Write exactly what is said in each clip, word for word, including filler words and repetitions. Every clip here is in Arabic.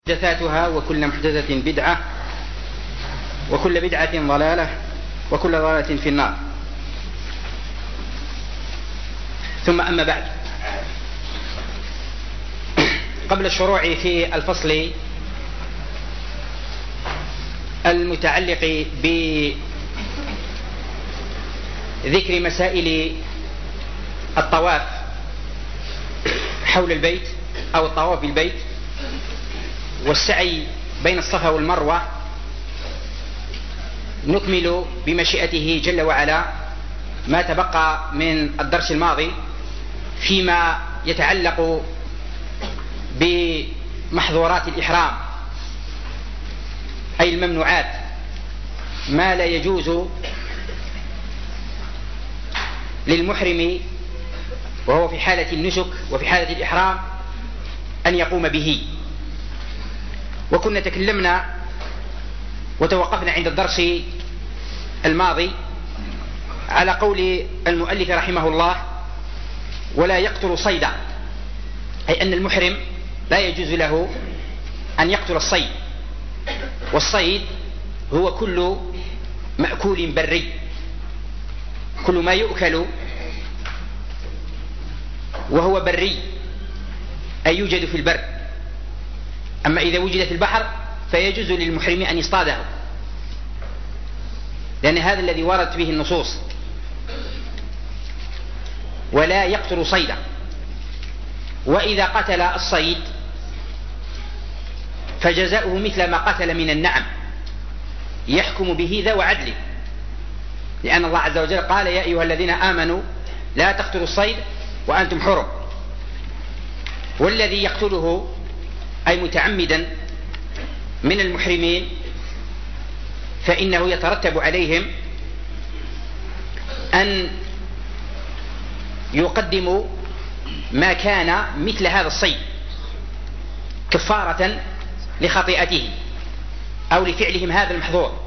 محدثاتها وكل محدثة بدعة وكل بدعة ضلالة وكل ضلالة في النار. ثم أما بعد، قبل الشروع في الفصل المتعلق بذكر مسائل الطواف حول البيت أو الطواف بالبيت والسعي بين الصفا والمروة، نكمل بمشيئته جل وعلا ما تبقى من الدرس الماضي فيما يتعلق بمحظورات الإحرام، أي الممنوعات، ما لا يجوز للمحرم وهو في حالة النسك وفي حالة الإحرام أن يقوم به. وكنا تكلمنا وتوقفنا عند الدرس الماضي على قول المؤلف رحمه الله: ولا يقتل صيدا، أي أن المحرم لا يجوز له أن يقتل الصيد، والصيد هو كل مأكول بري، كل ما يؤكل وهو بري أي يوجد في البر. أما إذا وجد في البحر فيجوز للمحرم أن يصطاده، لأن هذا الذي وردت به النصوص: ولا يقتل صيدا. وإذا قتل الصيد فجزاؤه مثل ما قتل من النعم، يحكم به ذو عدل، لأن الله عز وجل قال: يا أيها الذين آمنوا لا تقتلوا الصيد وأنتم حرم. والذي يقتله أي متعمدا من المحرمين فإنه يترتب عليهم أن يقدموا ما كان مثل هذا الصيد كفارة لخطيئته أو لفعلهم هذا المحظور.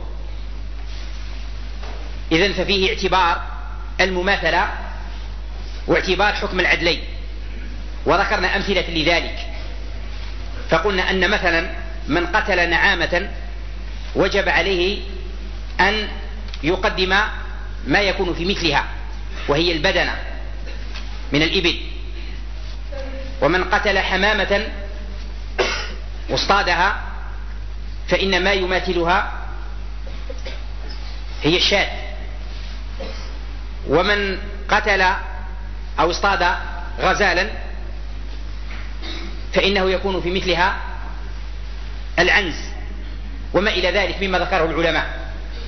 إذن ففيه اعتبار المماثلة واعتبار حكم العدلين، وذكرنا أمثلة لذلك. فقلنا أن مثلا من قتل نعامة وجب عليه أن يقدم ما يكون في مثلها وهي البدنة من الإبل. ومن قتل حمامة واصطادها فإن ما يماثلها هي الشاة. ومن قتل أو اصطاد غزالا فإنه يكون في مثلها العنز وما إلى ذلك مما ذكره العلماء.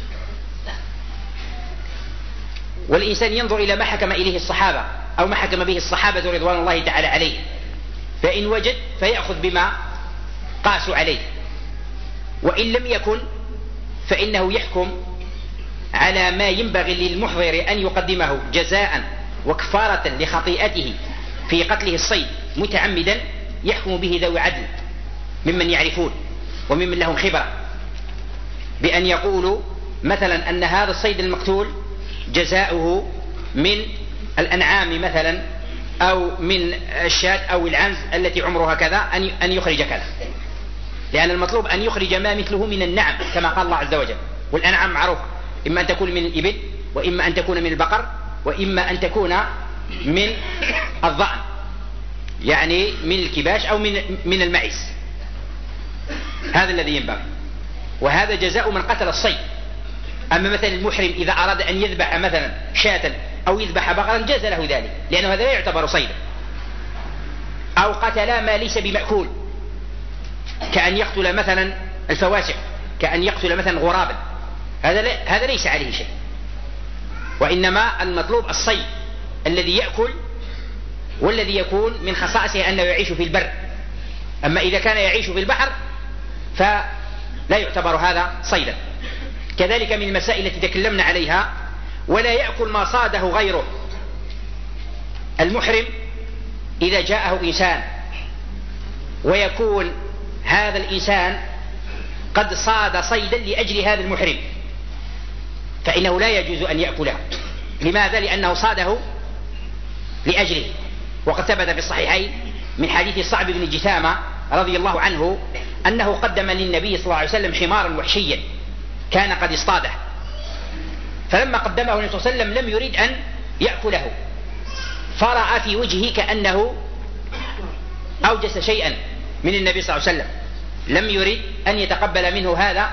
والإنسان ينظر إلى ما حكم إليه الصحابة أو ما حكم به الصحابة رضوان الله تعالى عليه، فإن وجد فيأخذ بما قاسوا عليه، وإن لم يكن فإنه يحكم على ما ينبغي للمحضر أن يقدمه جزاء وكفارة لخطيئته في قتله الصيد متعمدا، يحكم به ذوي عدل ممن يعرفون وممن لهم خبرة، بأن يقولوا مثلا أن هذا الصيد المقتول جزاؤه من الأنعام مثلا أو من الشاة أو العنز التي عمرها كذا أن يخرج كذا، لأن المطلوب أن يخرج ما مثله من النعم كما قال الله عز وجل. والأنعام معروفة، إما أن تكون من الإبل وإما أن تكون من البقر وإما أن تكون من الضأن، يعني من الكباش أو من من المعز. هذا الذي ينبغي، وهذا جزاء من قتل الصيد. أما مثلا المحرم إذا أراد أن يذبح مثلا شاة أو يذبح بقرا جاز له ذلك، لأنه هذا لا يعتبر صيدا. أو قتل ما ليس بمأكول، كأن يقتل مثلا الفواسق، كأن يقتل مثلا غرابا، هذا هذا ليس عليه شيء. وإنما المطلوب الصيد الذي يأكل والذي يكون من خصائصه أنه يعيش في البر. أما إذا كان يعيش في البحر فلا يعتبر هذا صيدا. كذلك من المسائل التي تكلمنا عليها: ولا يأكل ما صاده غيره. المحرم إذا جاءه إنسان ويكون هذا الإنسان قد صاد صيدا لأجل هذا المحرم فإنه لا يجوز أن يأكله. لماذا؟ لأنه صاده لأجله. وقد ثبت في الصحيحين من حديث صعب بن جثامة رضي الله عنه أنه قدم للنبي صلى الله عليه وسلم حمارا وحشيا كان قد اصطاده، فلما قدمه النبي صلى الله عليه وسلم لم يريد أن يأكله، فرأى في وجهه كأنه أوجس شيئا من النبي صلى الله عليه وسلم، لم يريد أن يتقبل منه هذا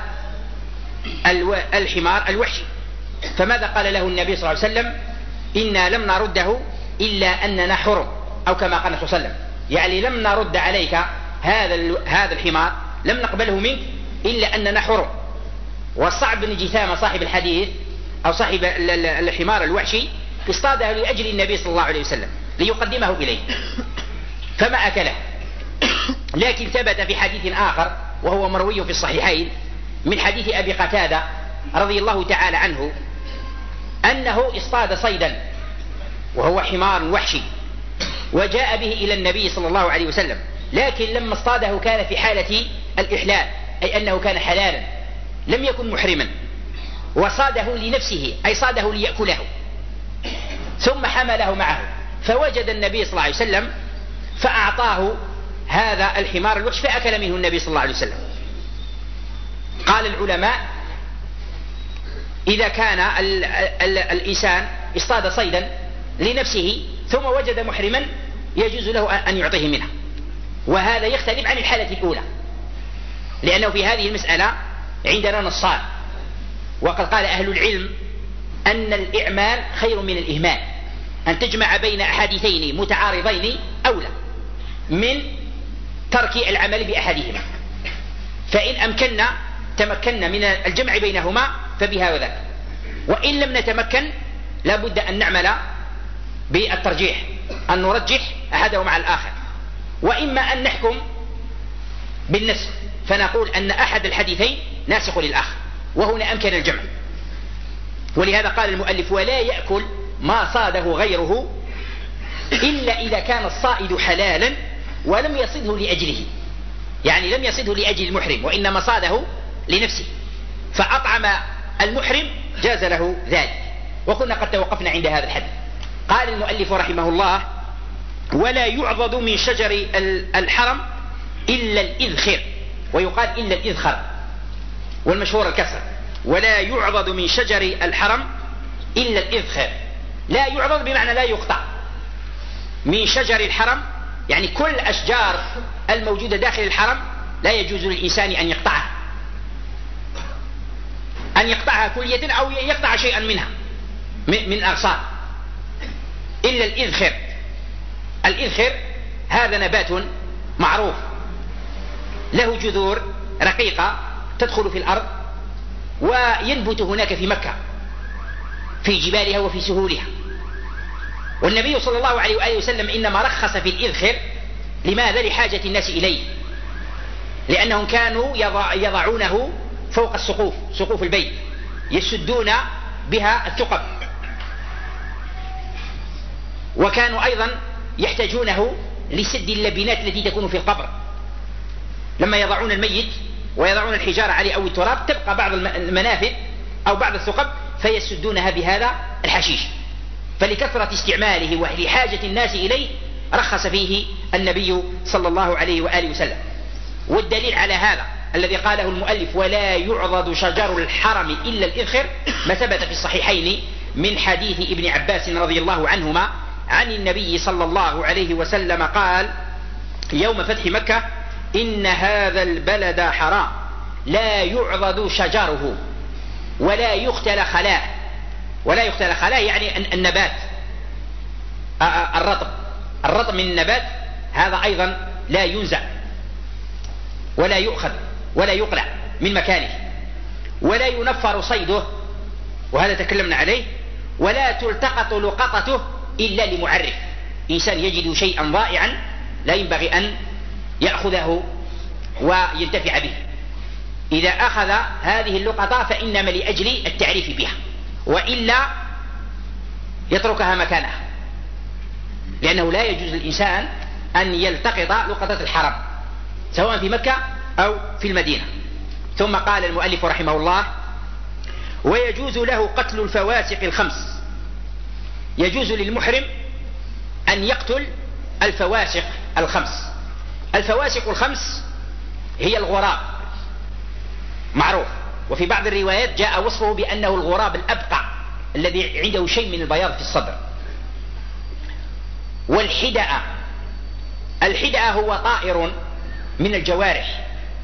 الحمار الوحشي. فماذا قال له النبي صلى الله عليه وسلم؟ إنا لم نرده إلا أننا حرم، أو كما قال صلى الله عليه وسلم، يعني لم نرد عليك هذا هذا الحمار، لم نقبله منك إلا أننا حرم. والصعب بن جثامة صاحب الحديث أو صاحب الحمار الوحشي اصطاده لأجل النبي صلى الله عليه وسلم ليقدمه إليه فما أكله. لكن ثبت في حديث آخر وهو مروي في الصحيحين من حديث أبي قتادة رضي الله تعالى عنه أنه اصطاد صيدا وهو حمار وحشي وجاء به إلى النبي صلى الله عليه وسلم، لكن لما اصطاده كان في حالة الإحلال، أي أنه كان حلالا لم يكن محرما، وصاده لنفسه أي صاده ليأكله، ثم حمله معه، فوجد النبي صلى الله عليه وسلم فأعطاه هذا الحمار الوحش فأكل منه النبي صلى الله عليه وسلم. قال العلماء إذا كان ال ال الإنسان اصطاد صيدا لنفسه ثم وجد محرما يجوز له أن يعطيه منه، وهذا يختلف عن الحالة الأولى، لأنه في هذه المسألة عندنا نصان، وقد قال أهل العلم أن الإعمال خير من الإهمال، أن تجمع بين أحاديثين متعارضين أولى من ترك العمل بأحدهما، فإن أمكننا تمكنا من الجمع بينهما فبها وذاك، وإن لم نتمكن لابد أن نعمل بالترجيح، أن نرجح أحدهما على الآخر، وإما أن نحكم بالنسخ فنقول أن أحد الحديثين ناسخ للآخر، وهنا أمكن الجمع. ولهذا قال المؤلف ولا يأكل ما صاده غيره إلا إذا كان الصائد حلالا ولم يصده لأجله، يعني لم يصده لأجل المحرم وإنما صاده لنفسه فأطعم المحرم جاز له ذلك. وكنا قد توقفنا عند هذا الحد. قال المؤلف رحمه الله ولا يعضد من شجر الحرم إلا الإذخر، ويقال إلا الإذخر والمشهور الكسر، ولا يعضد من شجر الحرم إلا الإذخر. لا يعضد بمعنى لا يقطع من شجر الحرم، يعني كل أشجار الموجودة داخل الحرم لا يجوز للإنسان أن يقطعها، أن يقطعها كلية أو يقطع شيئا منها من أغصان، إلا الإذخر. الإذخر هذا نبات معروف له جذور رقيقة تدخل في الأرض وينبت هناك في مكة في جبالها وفي سهولها، والنبي صلى الله عليه وآله وسلم إنما رخص في الإذخر لماذا؟ لحاجة الناس إليه، لأنهم كانوا يضعونه فوق السقوف، سقوف البيت، يسدون بها الثقب، وكانوا أيضا يحتاجونه لسد اللبنات التي تكون في القبر، لما يضعون الميت ويضعون الحجارة عليه أو التراب تبقى بعض المنافذ أو بعض الثقب فيسدونها بهذا الحشيش، فلكثرة استعماله ولحاجة الناس إليه رخص فيه النبي صلى الله عليه وآله وسلم. والدليل على هذا الذي قاله المؤلف ولا يعضد شجر الحرم إلا الإذخر ما ثبت في الصحيحين من حديث ابن عباس رضي الله عنهما عن النبي صلى الله عليه وسلم قال يوم فتح مكة إن هذا البلد حرام لا يعضد شجره ولا يختل خلاه، ولا يختل خلاه يعني النبات الرطب، الرطب من النبات هذا أيضا لا ينزع ولا يؤخذ ولا يقلع من مكانه، ولا ينفر صيده وهذا تكلمنا عليه، ولا تلتقط لقطته إلا لمعرف، إنسان يجد شيئا ضائعا لا ينبغي أن يأخذه وينتفع به، إذا أخذ هذه اللقطة فإنما لأجل التعريف بها، وإلا يتركها مكانها، لأنه لا يجوز للإنسان أن يلتقط لقطة الحرم سواء في مكة أو في المدينة. ثم قال المؤلف رحمه الله ويجوز له قتل الفواسق الخمس، يجوز للمحرم أن يقتل الفواسق الخمس. الفواسق الخمس هي الغراب، معروف. وفي بعض الروايات جاء وصفه بأنه الغراب الأبقع الذي عنده شيء من البياض في الصدر. والحدأ، الحدأ هو طائر من الجوارح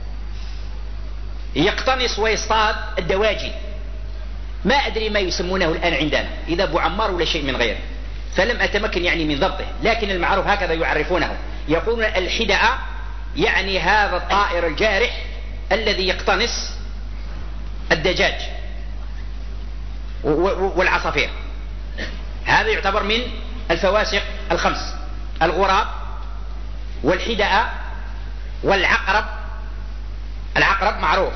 يقتنص ويصطاد الدواجن، ما أدري ما يسمونه الآن عندنا، إذا أبو عمار ولا شيء من غيره، فلم أتمكن يعني من ضبطه، لكن المعروف هكذا يعرفونه، يقولون الحدأ يعني هذا الطائر الجارح الذي يقتنص الدجاج والعصافير. هذا يعتبر من الفواسق الخمس: الغراب والحدأ والعقرب، العقرب معروف،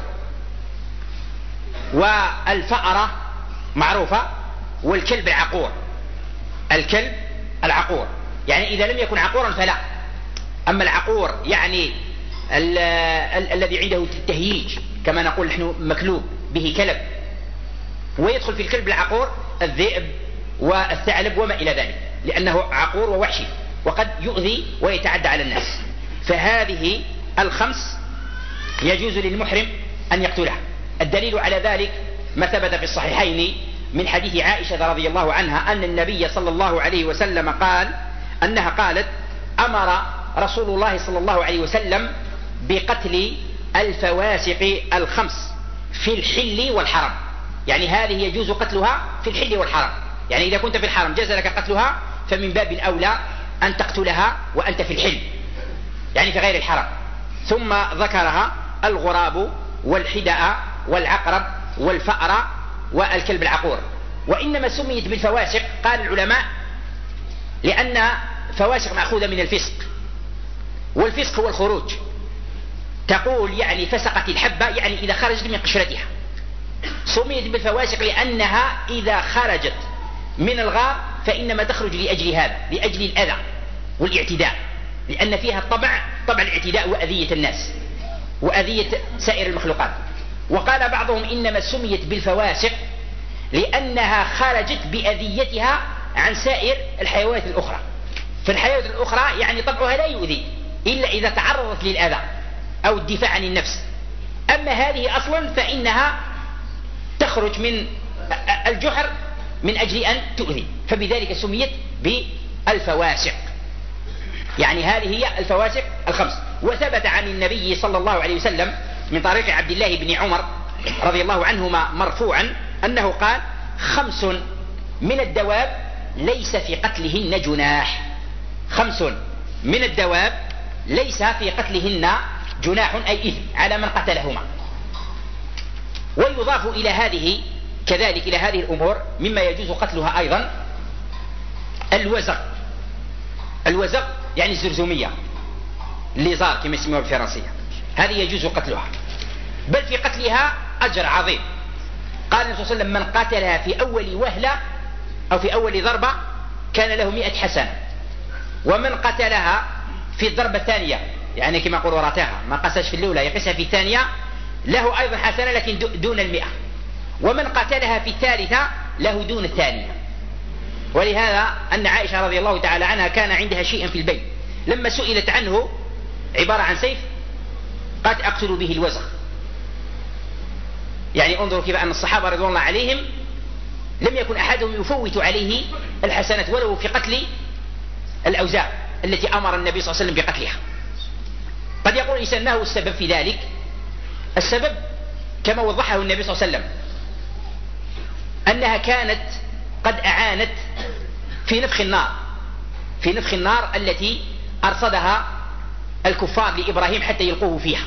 والفأرة معروفة، والكلب العقور، الكلب العقور يعني إذا لم يكن عقورا فلا. أما العقور يعني ال ال الذي عنده تهييج، كما نقول نحن مكلوب به كلب، ويدخل في الكلب العقور الذئب والثعلب وما إلى ذلك، لأنه عقور ووحشي وقد يؤذي ويتعدى على الناس. فهذه الخمس يجوز للمحرم أن يقتلها. الدليل على ذلك ما ثبت في الصحيحين من حديث عائشة رضي الله عنها أن النبي صلى الله عليه وسلم قال أنها قالت: أمر رسول الله صلى الله عليه وسلم بقتل الفواسق الخمس في الحل والحرم. يعني هذه يجوز قتلها في الحل والحرم، يعني إذا كنت في الحرم جاز لك قتلها، فمن باب الأولى أن تقتلها وأنت في الحل، يعني في غير الحرم. ثم ذكرها: الغراب والحدأ والعقرب والفأر والكلب العقور. وإنما سميت بالفواسق قال العلماء لأن فواسق مأخوذة من الفسق، والفسق هو الخروج. تقول يعني فسقت الحبة، يعني إذا خرجت من قشرتها. سميت بالفواسق لأنها إذا خرجت من الغار فإنما تخرج لأجل هذا، لأجل الأذى والاعتداء، لأن فيها الطبع طبع الاعتداء وأذية الناس وأذية سائر المخلوقات. وقال بعضهم إنما سميت بالفواسق لأنها خرجت بأذيتها عن سائر الحيوانات الأخرى. فالحيوانات الأخرى يعني طبعها لا يؤذي إلا إذا تعرضت للأذى أو الدفاع عن النفس، أما هذه أصلا فإنها تخرج من الجحر من أجل أن تؤذي، فبذلك سميت بالفواسق. يعني هذه هي الفواسق الخمس. وثبت عن النبي صلى الله عليه وسلم من طريق عبد الله بن عمر رضي الله عنهما مرفوعا أنه قال: خمس من الدواب ليس في قتلهن جناح. خمس من الدواب ليس في قتلهن جناح أي إثم على من قتلهما. ويضاف إلى هذه كذلك إلى هذه الأمور مما يجوز قتلها أيضا الوزغ. الوزغ يعني الزرزومية، الليزار كما يسموها بالفرنسية، هذه يجوز قتلها، بل في قتلها أجر عظيم. قال النبي صلى الله عليه وسلم: من قتلها في أول وهلة أو في أول ضربة كان له مئة حسنة، ومن قتلها في الضربة الثانية، يعني كما يقول وراتها، ما قسش في الأولى يقسها في الثانية، له أيضا حسنة لكن دون المئة، ومن قتلها في الثالثة له دون الثانية. ولهذا أن عائشة رضي الله تعالى عنها كان عندها شيئا في البيت، لما سئلت عنه عبارة عن سيف قالت: أقتل به الوزغ. يعني انظروا كيف أن الصحابة رضوان الله عليهم لم يكن أحدهم يفوت عليه الحسنات ولو في قتل الأوزاع التي أمر النبي صلى الله عليه وسلم بقتلها. قد يقول الإنسان ما هو السبب في ذلك؟ السبب كما وضحه النبي صلى الله عليه وسلم أنها كانت قد أعانت في نفخ النار، في نفخ النار التي أرصدها الكفار لإبراهيم حتى يلقوه فيها،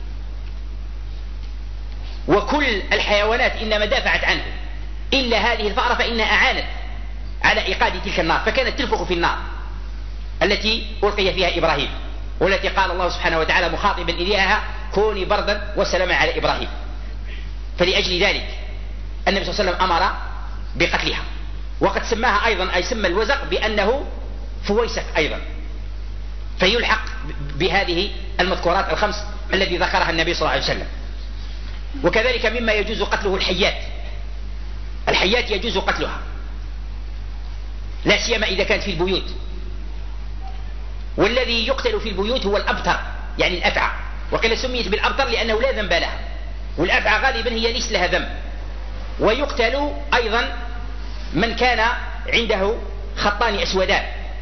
وكل الحيوانات إنما دافعت عنه إلا هذه الفأرة فإنها أعانت على إيقاد تلك النار، فكانت تنفخ في النار التي ألقي فيها إبراهيم، والتي قال الله سبحانه وتعالى مخاطبا إليها: كوني بردا وسلاما على إبراهيم. فلأجل ذلك النبي صلى الله عليه وسلم أمر بقتلها. وقد سماها أيضا أي سمى الوزغ بأنه فويسك أيضا، فيلحق بهذه المذكورات الخمس الذي ذكرها النبي صلى الله عليه وسلم. وكذلك مما يجوز قتله الحيات. الحيات يجوز قتلها لا سيما إذا كانت في البيوت، والذي يقتل في البيوت هو الأبتر يعني الأفعى، وقيل سميت بالأبتر لأنه لا ذنب لها، والأفعى غالبا هي ليس لها ذنب. ويقتل أيضا من كان عنده خطان أسودان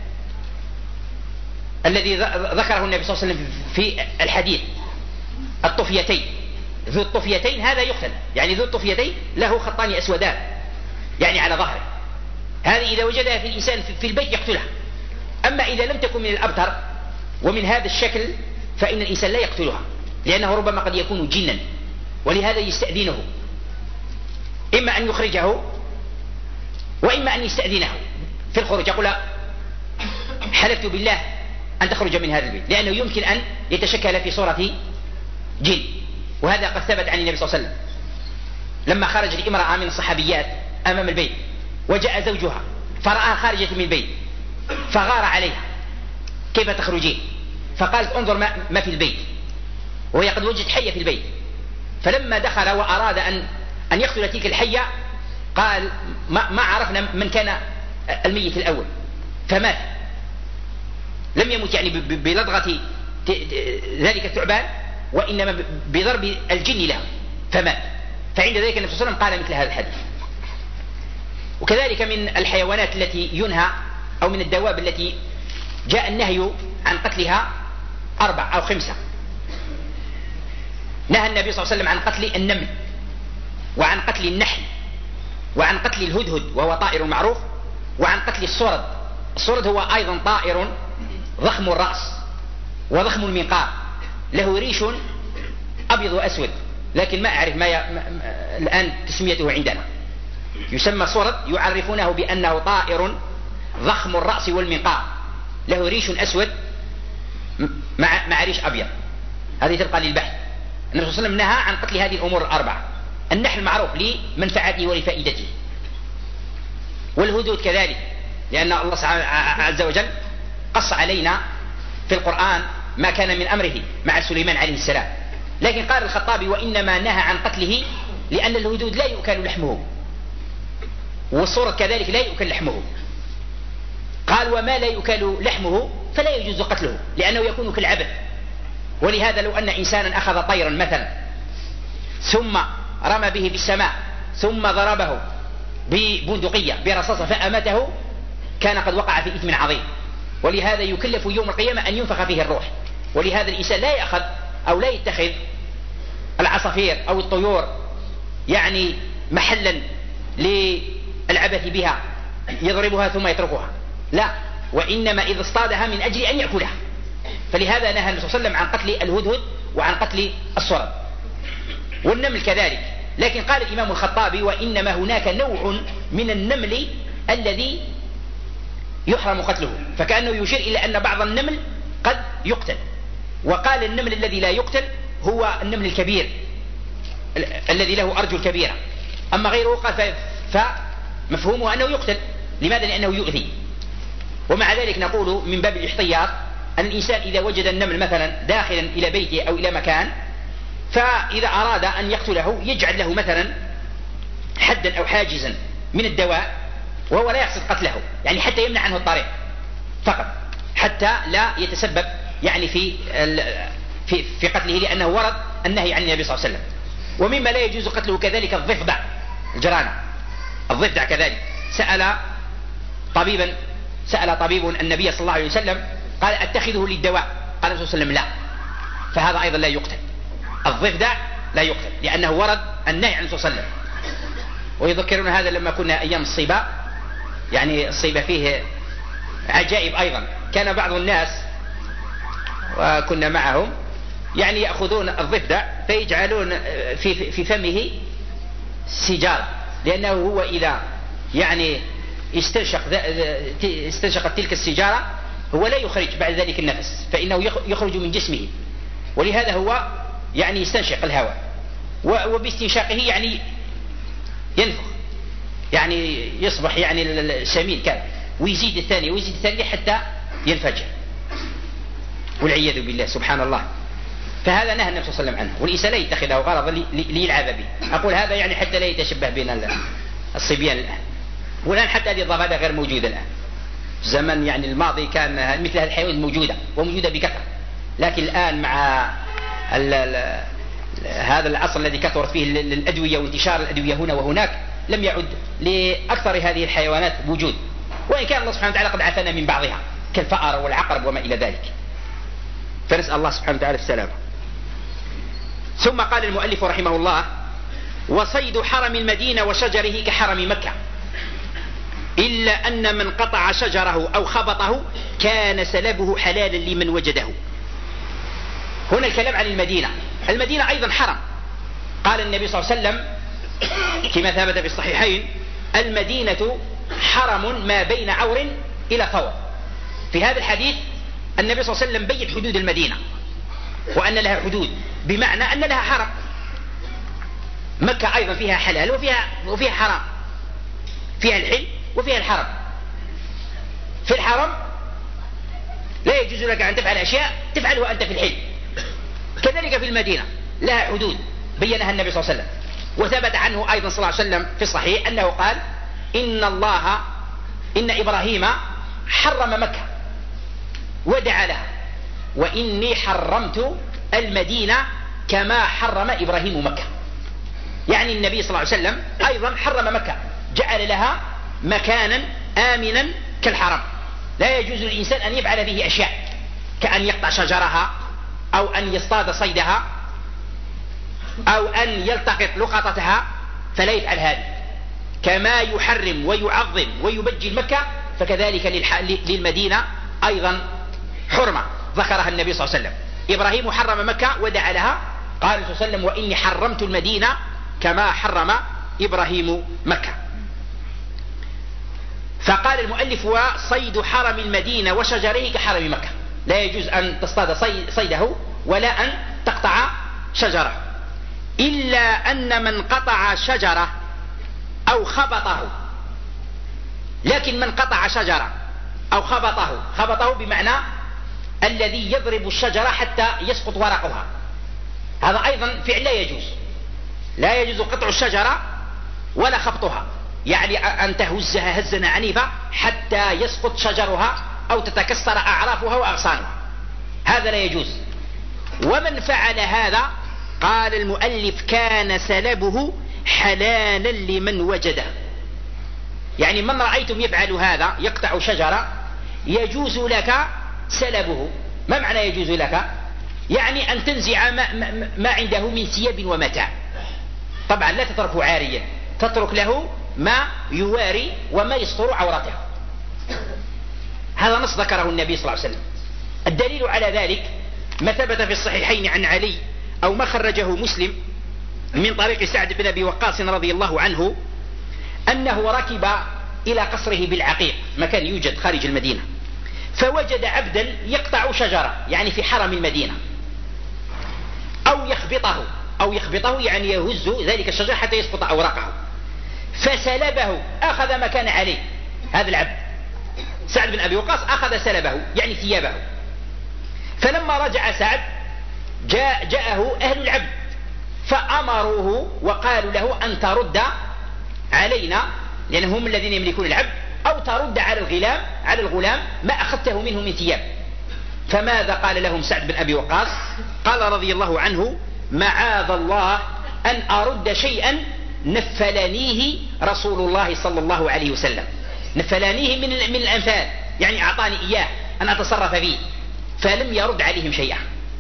الذي ذكره النبي صلى الله عليه وسلم في الحديث، الطفيتين، ذو الطفيتين هذا يقتل، يعني ذو الطفيتين له خطان أسودان يعني على ظهره، هذه إذا وجدها في الإنسان في البيت يقتلها. أما إذا لم تكن من الأبتر ومن هذا الشكل فإن الإنسان لا يقتلها، لأنه ربما قد يكون جنا، ولهذا يستأذنه، إما أن يخرجه وإما أن يستأذنه في الخروج، يقول حلفت بالله أن تخرج من هذا البيت، لأنه يمكن أن يتشكل في صورة جن، وهذا قد ثبت عن النبي صلى الله عليه وسلم لما خرجت امرأة من الصحابيات أمام البيت وجاء زوجها فرآها خارجة من البيت فغار عليها كيف تخرجين، فقالت انظر ما, ما في البيت، وهي قد وجدت حية في البيت. فلما دخل وأراد أن, أن يقتل تلك الحية قال ما, ما عرفنا من كان الميت الأول، فمات، لم يمت يعني بلدغة ذلك الثعبان، وإنما بضرب الجن له فمات. فعند ذلك النبي صلى الله عليه وسلم قال مثل هذا الحديث. وكذلك من الحيوانات التي ينهى أو من الدواب التي جاء النهي عن قتلها أربع أو خمسة. نهى النبي صلى الله عليه وسلم عن قتل النمل، وعن قتل النحل، وعن قتل الهدهد وهو طائر معروف، وعن قتل الصرد. الصرد هو أيضا طائر ضخم الرأس وضخم المنقار، له ريش أبيض وأسود، لكن ما أعرف ما, ي... ما الآن تسميته عندنا، يسمى صرد، يعرفونه بأنه طائر ضخم الرأس والمنقار، له ريش أسود مع, مع ريش أبيض. هذه تبقى للبحث. النبي صلى الله عليه وسلم نهى عن قتل هذه الأمور الأربعة. النحل معروف لمنفعته ولفائدته، والهدود كذلك، لأن الله عز وجل قص علينا في القرآن ما كان من أمره مع سليمان عليه السلام. لكن قال الخطابي وإنما نهى عن قتله لأن الهدود لا يؤكل لحمه، والصورة كذلك لا يؤكل لحمه. قال وما لا يؤكل لحمه فلا يجوز قتله لأنه يكون كالعبث. ولهذا لو أن إنسانا أخذ طيرا مثلا ثم رمى به بالسماء ثم ضربه ببندقية برصاصة فأمته كان قد وقع في إثم عظيم. ولهذا يكلف يوم القيامة أن ينفخ فيه الروح. ولهذا الإنسان لا يأخذ أو لا يتخذ العصافير أو الطيور يعني محلا للعبث بها يضربها ثم يتركها، لا، وإنما إذا اصطادها من أجل أن يأكلها. فلهذا نهى النبي صلى الله عليه وسلم عن قتل الهدهد وعن قتل الصرد والنمل كذلك. لكن قال الإمام الخطابي وإنما هناك نوع من النمل الذي يحرم قتله، فكأنه يشير إلى أن بعض النمل قد يقتل. وقال النمل الذي لا يقتل هو النمل الكبير الذي له أرجل كبيرة، أما غيره قال فمفهومه أنه يقتل. لماذا؟ لأنه يؤذي. ومع ذلك نقول من باب الاحتياط أن الإنسان إذا وجد النمل مثلا داخلا إلى بيته أو إلى مكان، فإذا أراد أن يقتله يجعل له مثلا حدا أو حاجزا من الدواء وهو لا يقصد قتله، يعني حتى يمنع عنه الطريق فقط، حتى لا يتسبب يعني في في في قتله، لأنه ورد النهي عن النبي صلى الله عليه وسلم. ومما لا يجوز قتله كذلك الضفدع، الجرانة، الضفدع كذلك. سأل طبيبا سأل طبيب النبي صلى الله عليه وسلم قال اتخذه للدواء، قال النبي صلى الله عليه وسلم لا، فهذا أيضا لا يقتل. الضفدع لا يقتل لأنه ورد النهي عنه صلى الله عليه وسلم. ويذكرون هذا لما كنا أيام الصيبة، يعني الصيبة فيه عجائب أيضا. كان بعض الناس وكنا معهم يعني يأخذون الضفدع فيجعلون في في فمه سيجارة، لأنه هو إذا يعني استنشق استنشقت تلك السيجارة هو لا يخرج بعد ذلك النفس، فإنه يخرج من جسمه، ولهذا هو يعني يستنشق الهواء، وباستنشاقه يعني ينفخ، يعني يصبح يعني شميل كان، ويزيد الثاني ويزيد الثاني حتى ينفجر، والعياذ بالله، سبحان الله. فهذا نهى النبي صلى الله عليه وسلم عنه، والإنسان لا يتخذه غرضا ليلعب به. أقول هذا يعني حتى لا يتشبه بين الصبيان الآن، والآن حتى هذه الضفادع غير موجودة الآن. في الزمن يعني الماضي كان مثل هذه الحيوانات موجودة وموجودة بكثرة، لكن الآن مع ال ال هذا العصر الذي كثرت فيه الأدوية وانتشار الأدوية هنا وهناك لم يعد لأكثر هذه الحيوانات وجود، وإن كان الله سبحانه وتعالى قد عافانا من بعضها كالفأر والعقرب وما إلى ذلك، فنسأل الله سبحانه وتعالى السلامة. ثم قال المؤلف رحمه الله: وصيد حرم المدينة وشجره كحرم مكة، إلا أن من قطع شجره أو خبطه كان سلبه حلالا لمن وجده. هنا الكلام عن المدينة. المدينة أيضا حرم، قال النبي صلى الله عليه وسلم كما ثبت في الصحيحين: المدينة حرم ما بين عور إلى ثور. في هذا الحديث النبي صلى الله عليه وسلم بين حدود المدينة وأن لها حدود، بمعنى أن لها حرم. مكة أيضا فيها حلال وفيها, وفيها حرام، فيها الحل وفيها الحرم. في الحرم لا يجوز لك أن تفعل أشياء تفعلها أنت في الحل، كذلك في المدينة لها حدود بينها النبي صلى الله عليه وسلم. وثبت عنه أيضا صلى الله عليه وسلم في الصحيح أنه قال: إن الله إن إبراهيم حرم مكة ودعا لها، وإني حرمت المدينة كما حرم إبراهيم مكة. يعني النبي صلى الله عليه وسلم أيضا حرم مكة، جعل لها مكانا آمنا كالحرم، لا يجوز للإنسان أن يفعل به أشياء كأن يقطع شجرها أو أن يصطاد صيدها أو أن يلتقط لقطتها، فلا يفعل هذا. كما يحرم ويعظم ويبجل مكة، فكذلك للمدينة أيضا حرمة ذكرها النبي صلى الله عليه وسلم. إبراهيم حرم مكة ودعا لها، قال صلى الله عليه وسلم: وإني حرمت المدينة كما حرم إبراهيم مكة. فقال المؤلف: وصيد حرم المدينة وشجره كحرم مكة، لا يجوز أن تصطاد صيده ولا أن تقطع شجره، إلا أن من قطع شجره أو خبطه. لكن من قطع شجره أو خبطه، خبطه بمعنى الذي يضرب الشجرة حتى يسقط ورقها، هذا أيضا فعل لا يجوز. لا يجوز قطع الشجرة ولا خبطها، يعني أن تهزها هزا عنيفة حتى يسقط شجرها أو تتكسر أعرافها وأغصانها، هذا لا يجوز. ومن فعل هذا قال المؤلف: كان سلبه حلالا لمن وجده. يعني من رأيتم يفعل هذا يقطع شجرة يجوز لك سلبه. ما معنى يجوز لك؟ يعني أن تنزع ما, ما, ما عنده من ثياب ومتاع، طبعا لا تتركه عاريا، تترك له ما يواري وما يستر عورته. هذا نص ذكره النبي صلى الله عليه وسلم. الدليل على ذلك ما ثبت في الصحيحين عن علي أو ما خرجه مسلم من طريق سعد بن أبي وقاص رضي الله عنه أنه ركب إلى قصره بالعقيق، مكان يوجد خارج المدينة، فوجد عبدا يقطع شجرة، يعني في حرم المدينة، أو يخبطه أو يخبطه يعني يهز ذلك الشجر حتى يسقط أوراقه، فسلبه، أخذ ما كان عليه. هذا العبد سعد بن أبي وقاص أخذ سلبه يعني ثيابه. فلما رجع سعد جاء جاءه أهل العبد فأمروه وقالوا له: أن ترد علينا، لأنهم هم الذين يملكون العبد، أو ترد على الغلام على الغلام ما أخذته منه من ثياب. فماذا قال لهم سعد بن أبي وقاص؟ قال رضي الله عنه: معاذ الله أن أرد شيئا نفلنيه رسول الله صلى الله عليه وسلم. نفلانيه من من الأنفال، يعني أعطاني إياه أن أتصرف فيه، فلم يرد عليهم شيئا.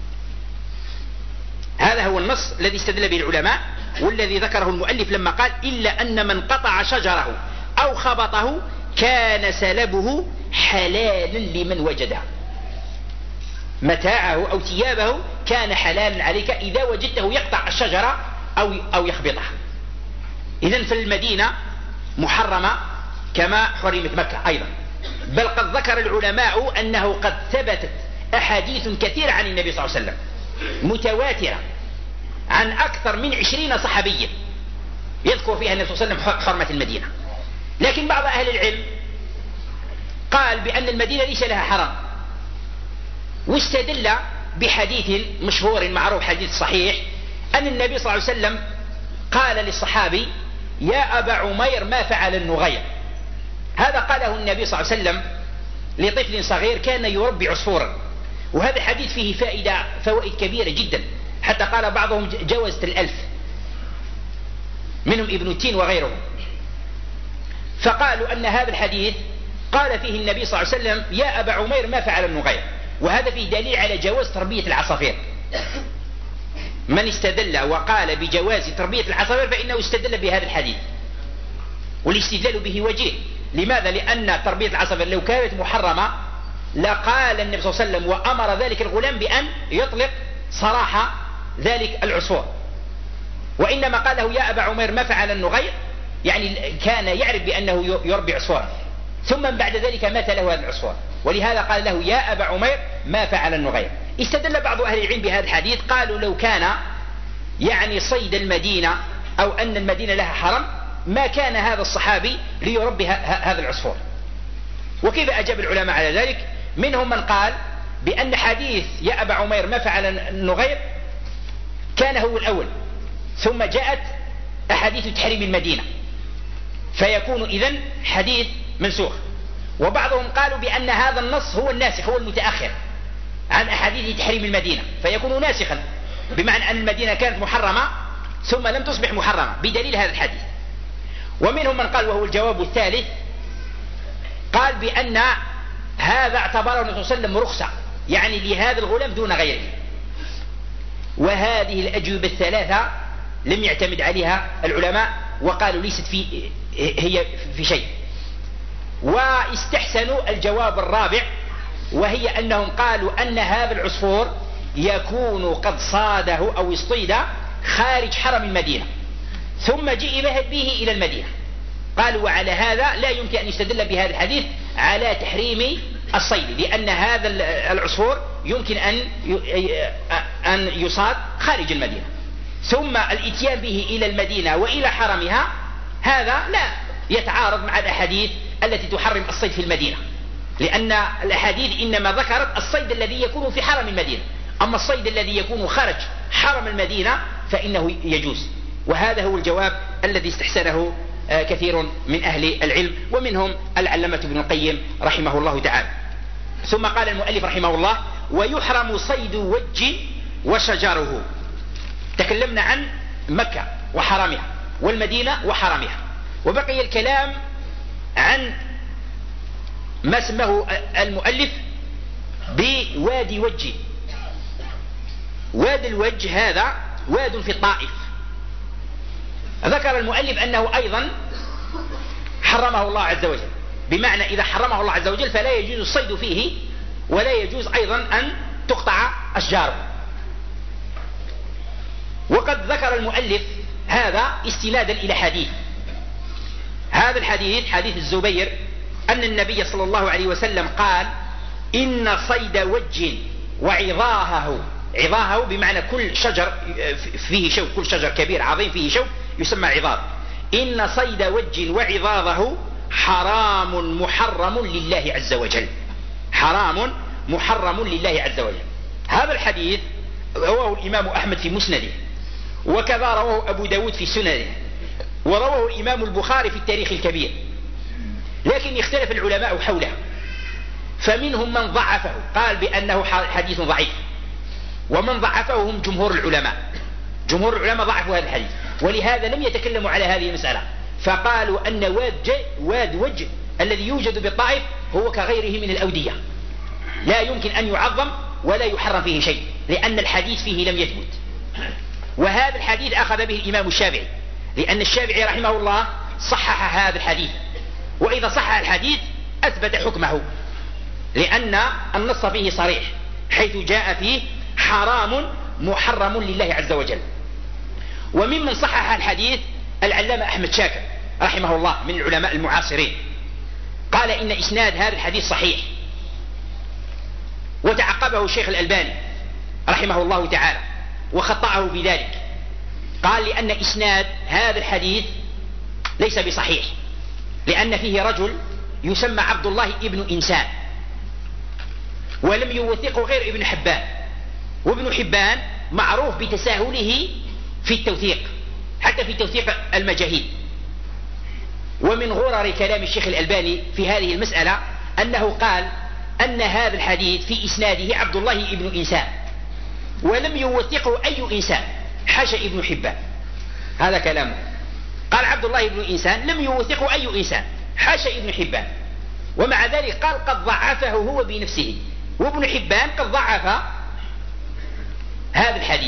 هذا هو النص الذي استدل به العلماء، والذي ذكره المؤلف لما قال: إلا أن من قطع شجره أو خبطه كان سلبه حلالا لمن وجده. متاعه أو ثيابه كان حلالا عليك إذا وجدته يقطع الشجرة أو أو يخبطها. إذن في المدينة محرمة كما حرمت مكة أيضا. بل قد ذكر العلماء أنه قد ثبتت أحاديث كثيرة عن النبي صلى الله عليه وسلم متواترة عن أكثر من عشرين صحابيا يذكر فيها النبي صلى الله عليه وسلم حرمة المدينة. لكن بعض أهل العلم قال بأن المدينة ليس لها حرم، واستدل بحديث مشهور معروف حديث صحيح أن النبي صلى الله عليه وسلم قال للصحابي: يا أبا عمير ما فعل النغير. هذا قاله النبي صلى الله عليه وسلم لطفل صغير كان يربي عصفورا. وهذا الحديث فيه فائدة فوائد كبيرة جدا. حتى قال بعضهم جوزت الألف، منهم ابن التين وغيرهم. فقالوا أن هذا الحديث قال فيه النبي صلى الله عليه وسلم يا أبا عمير ما فعل النغير، وهذا فيه دليل على جواز تربية العصافير. من استدل وقال بجواز تربية العصافير فإنه استدل بهذا الحديث، والاستدلال به وجيه. لماذا؟ لأن تربية العصافير لو كانت محرمة لقال النبي صلى الله عليه وسلم وأمر ذلك الغلام بأن يطلق سراح ذلك العصفور، وإنما قال له يا أبا عمير ما فعل النغير، يعني كان يعرف بأنه يربي عصفورا، ثم بعد ذلك مات له هذا العصفور، ولهذا قال له يا أبا عمير ما فعل النغير. استدل بعض أهل العلم بهذا الحديث، قالوا لو كان يعني صيد المدينة أو أن المدينة لها حرم ما كان هذا الصحابي ليربي هذا العصفور. وكيف أجاب العلماء على ذلك؟ منهم من قال بأن حديث يا أبا عمير ما فعل النغير كان هو الأول، ثم جاءت أحاديث تحريم المدينة، فيكون إذن حديث منسوخ. وبعضهم قالوا بأن هذا النص هو الناسخ، هو المتأخر عن أحاديث تحريم المدينة، فيكون ناسخا، بمعنى أن المدينة كانت محرمة ثم لم تصبح محرمة بدليل هذا الحديث. ومنهم من قال وهو الجواب الثالث، قال بأن هذا اعتبره النبي صلى الله عليه وسلم رخصة، يعني لهذا الغلام دون غيره. وهذه الأجوبة الثلاثة لم يعتمد عليها العلماء، وقالوا ليست في هي في شيء. واستحسنوا الجواب الرابع، وهي أنهم قالوا أن هذا العصفور يكون قد صاده أو اصطيد خارج حرم المدينة ثم جئ به إلى المدينة. قالوا وعلى هذا لا يمكن أن يستدل بهذا الحديث على تحريم الصيد، لأن هذا العصفور يمكن أن أن يصاد خارج المدينة، ثم الاتيان به إلى المدينة وإلى حرمها هذا لا يتعارض مع الأحاديث التي تحرم الصيد في المدينة، لأن الأحاديث إنما ذكرت الصيد الذي يكون في حرم المدينة، أما الصيد الذي يكون خارج حرم المدينة فإنه يجوز. وهذا هو الجواب الذي استحسنه كثير من أهل العلم، ومنهم العلامة ابن القيم رحمه الله تعالى. ثم قال المؤلف رحمه الله ويحرم صيد وج وشجره. تكلمنا عن مكة وحرمها والمدينة وحرمها، وبقي الكلام عن ما سماه المؤلف بوادي وج. وادي الوج هذا واد في الطائف. ذكر المؤلف أنه أيضا حرمه الله عز وجل، بمعنى إذا حرمه الله عز وجل فلا يجوز الصيد فيه، ولا يجوز أيضا أن تقطع أشجاره. وقد ذكر المؤلف هذا استنادا إلى حديث، هذا الحديث حديث الزبير أن النبي صلى الله عليه وسلم قال إن صيد وج وعظاهه، عظاهه بمعنى كل شجر فيه شوك، كل شجر كبير عظيم فيه شوك يسمى عظاظ. إن صيد وج وعظاظه حرام محرم لله عز وجل، حرام محرم لله عز وجل. هذا الحديث رواه الإمام أحمد في مسنده، وكذا رواه أبو داود في سننه، ورواه الإمام البخاري في التاريخ الكبير، لكن اختلف العلماء حوله، فمنهم من ضعفه قال بأنه حديث ضعيف، ومن ضعفه هم جمهور العلماء. جمهور العلماء ضعفوا هذا الحديث، ولهذا لم يتكلموا على هذه المسألة، فقالوا أن واد, واد وج الذي يوجد بالطائف هو كغيره من الأودية، لا يمكن أن يعظم ولا يحرم فيه شيء، لأن الحديث فيه لم يثبت. وهذا الحديث أخذ به الإمام الشافعي، لأن الشافعي رحمه الله صحح هذا الحديث، وإذا صحح الحديث أثبت حكمه، لأن النص فيه صريح حيث جاء فيه حرام محرم لله عز وجل. وممن صحح الحديث العلامة أحمد شاكر رحمه الله من العلماء المعاصرين، قال إن إسناد هذا الحديث صحيح. وتعقبه الشيخ الألباني رحمه الله تعالى وخطأه بذلك، قال لأن إسناد هذا الحديث ليس بصحيح، لأن فيه رجل يسمى عبد الله ابن إنسان، ولم يوثقه غير ابن حبان، وابن حبان معروف بتساهله في التوثيق، حتى في توثيق المجاهيل. ومن غرر كلام الشيخ الألباني في هذه المسألة أنه قال أن هذا الحديث في إسناده عبد الله ابن إنسان، ولم يوثقه أي إنسان، حاشا ابن حبان، هذا كلامه. قال عبد الله بن إنسان لم يوثقه أي إنسان، حاشا ابن حبان، ومع ذلك قال قد ضعفه هو بنفسه، وابن حبان قد ضعف هذا الحديث.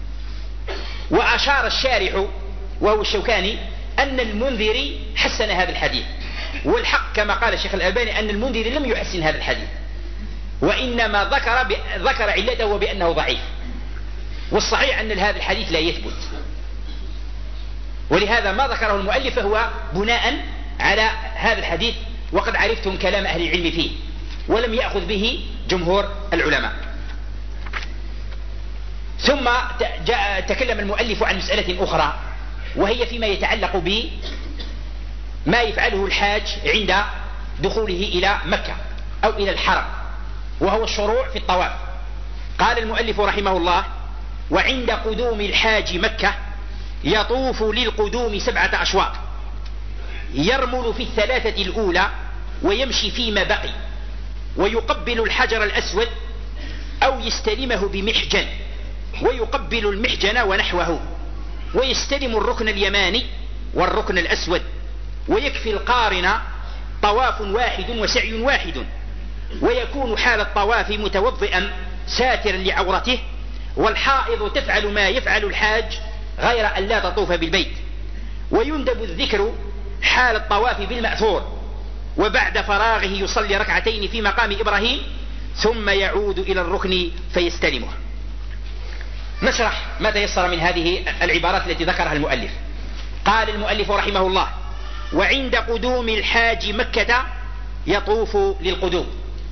وأشار الشارح وهو الشوكاني أن المنذري حسن هذا الحديث، والحق كما قال الشيخ الألباني أن المنذري لم يحسن هذا الحديث، وإنما ذكر ب... ذكر علته بأنه ضعيف، والصحيح أن هذا الحديث لا يثبت، ولهذا ما ذكره المؤلف فهو بناء على هذا الحديث، وقد عرفتم كلام أهل العلم فيه، ولم يأخذ به جمهور العلماء. ثم جاء تكلم المؤلف عن مسألة أخرى، وهي فيما يتعلق بما يفعله الحاج عند دخوله إلى مكة أو إلى الحرم، وهو الشروع في الطواف. قال المؤلف رحمه الله: وعند قدوم الحاج مكة يطوف للقدوم سبعة أشواط، يرمل في الثلاثة الأولى ويمشي فيما بقي، ويقبل الحجر الأسود أو يستلمه بمحجن، ويقبل المحجن ونحوه، ويستلم الركن اليماني والركن الأسود، ويكفي القارن طواف واحد وسعي واحد، ويكون حال الطواف متوضئا ساترا لعورته، والحائض تفعل ما يفعل الحاج غير أن لا تطوف بالبيت. ويندب الذكر حال الطواف بالمأثور، وبعد فراغه يصلي ركعتين في مقام إبراهيم، ثم يعود إلى الركن فيستلمه. نشرح ما تيسر من هذه العبارات التي ذكرها المؤلف. قال المؤلف رحمه الله: وعند قدوم الحاج مكة يطوف للقدوم،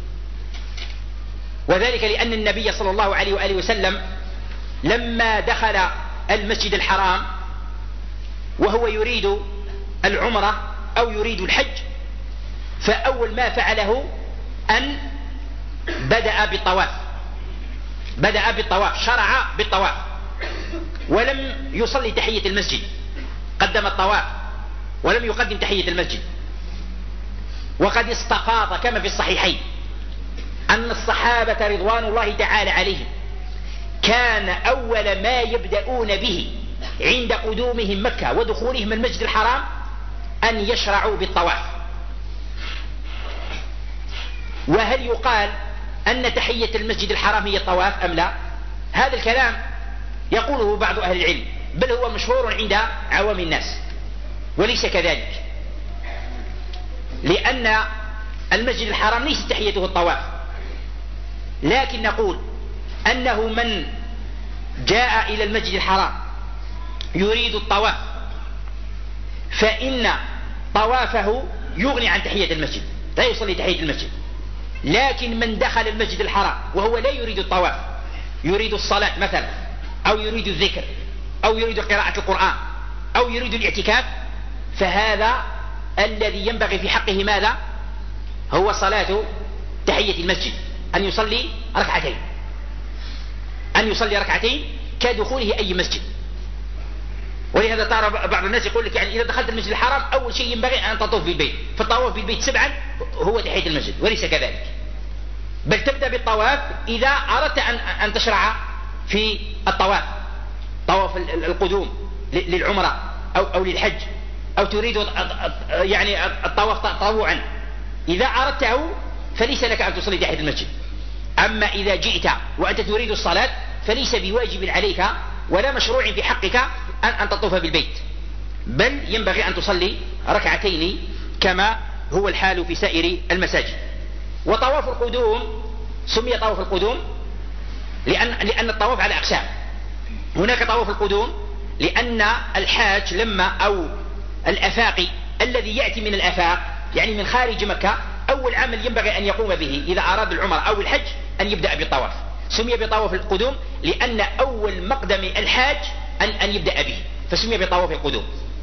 وذلك لأن النبي صلى الله عليه وآله وسلم لما دخل المسجد الحرام وهو يريد العمرة أو يريد الحج، فأول ما فعله أن بدأ بالطواف، بدأ بالطواف، شرع بالطواف، ولم يصلي تحية المسجد، قدم الطواف ولم يقدم تحية المسجد. وقد استفاض كما في الصحيحين أن الصحابة رضوان الله تعالى عليهم كان أول ما يبدأون به عند قدومهم مكة ودخولهم المسجد الحرام أن يشرعوا بالطواف. وهل يقال أن تحية المسجد الحرام هي الطواف أم لا؟ هذا الكلام يقوله بعض أهل العلم، بل هو مشهور عند عوام الناس، وليس كذلك، لأن المسجد الحرام ليس تحيته الطواف، لكن نقول أنه من جاء إلى المسجد الحرام يريد الطواف فإن طوافه يغني عن تحية المسجد، لا يصلي تحية المسجد. لكن من دخل المسجد الحرام وهو لا يريد الطواف، يريد الصلاة مثلا، أو يريد الذكر، أو يريد قراءة القرآن، أو يريد الاعتكاف، فهذا الذي ينبغي في حقه ماذا؟ هو صلاة تحية المسجد، أن يصلي ركعتين، أن يصلي ركعتين كدخوله أي مسجد. ولهذا ترى بعض الناس يقول لك يعني إذا دخلت المسجد الحرام أول شيء ينبغي أن تطوف بالبيت، فالطواف بالبيت سبعا هو تحية المسجد، وليس كذلك، بل تبدأ بالطواف إذا أردت أن أن تشرع في الطواف، طواف القدوم للعمرة أو أو للحج، أو تريد يعني الطواف تطوعا، إذا أردته فليس لك أن تصلي تحية المسجد. أما إذا جئت وأنت تريد الصلاة فليس بواجب عليك ولا مشروع في حقك أن أن تطوف بالبيت، بل ينبغي أن تصلي ركعتين كما هو الحال في سائر المساجد. وطواف القدوم سمي طواف القدوم لأن, لأن الطواف على أقسام. هناك طواف القدوم لأن الحاج لما أو الأفاقي الذي يأتي من الأفاق يعني من خارج مكة أول عمل ينبغي أن يقوم به إذا أراد العمر أو الحج أن يبدأ بالطواف، سمي بطواف القدوم لأن أول مقدم الحاج أن, أن يبدأ به، فسمي بطواف القدوم.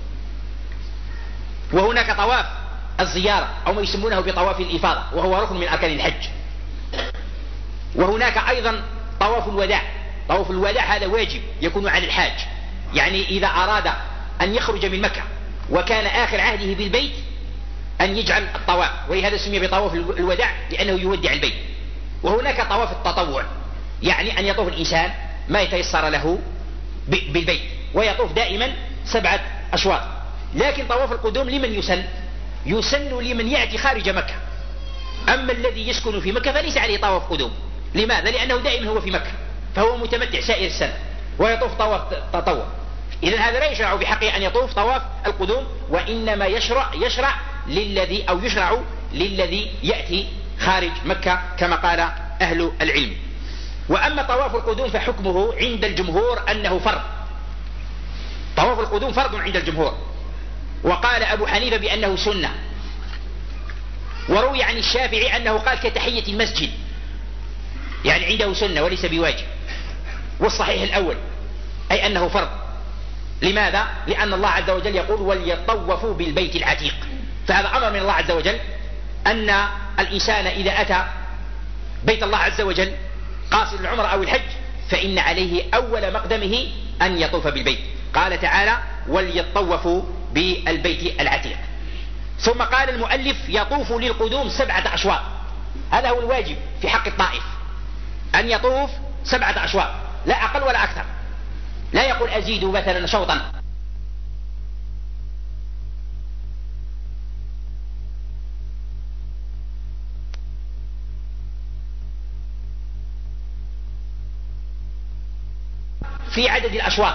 وهناك طواف الزيارة أو ما يسمونه بطواف الإفاضة، وهو ركن من أركان الحج. وهناك أيضا طواف الوداع، طواف الوداع هذا واجب يكون على الحاج، يعني إذا أراد أن يخرج من مكة وكان آخر عهده بالبيت أن يجعل الطواف، ولهذا سمي بطواف الوداع لأنه يودع البيت. وهناك طواف التطوع، يعني أن يطوف الإنسان ما يتيسر له بالبيت، ويطوف دائما سبعة أشواط. لكن طواف القدوم لمن يسن؟ يسن لمن يأتي خارج مكة. أما الذي يسكن في مكة فليس عليه طواف قدوم. لماذا؟ لأنه دائما هو في مكة، فهو متمتع سائر السنة ويطوف طواف تطوع. إذن هذا لا يشرع بحقه أن يطوف طواف القدوم، وإنما يشرع يشرع للذي أو يشرع للذي يأتي خارج مكة كما قال أهل العلم. وأما طواف القدوم فحكمه عند الجمهور أنه فرض. طواف القدوم فرض عند الجمهور، وقال أبو حنيفة بأنه سنة، وروي عن الشافعي أنه قال كتحية المسجد، يعني عنده سنة وليس بواجب. والصحيح الأول أي أنه فرض. لماذا؟ لأن الله عز وجل يقول وليطوفوا بالبيت العتيق، فهذا أمر من الله عز وجل أن الإنسان إذا أتى بيت الله عز وجل قاصد العمر أو الحج فإن عليه أول مقدمه أن يطوف بالبيت. قال تعالى وليطوفوا بالبيت العتيق. ثم قال المؤلف يطوف للقدوم سبعة أشواط، هذا هو الواجب في حق الطائف، أن يطوف سبعة أشواط لا أقل ولا أكثر، لا يقول أزيد مثلا شوطا. في عدد الأشواط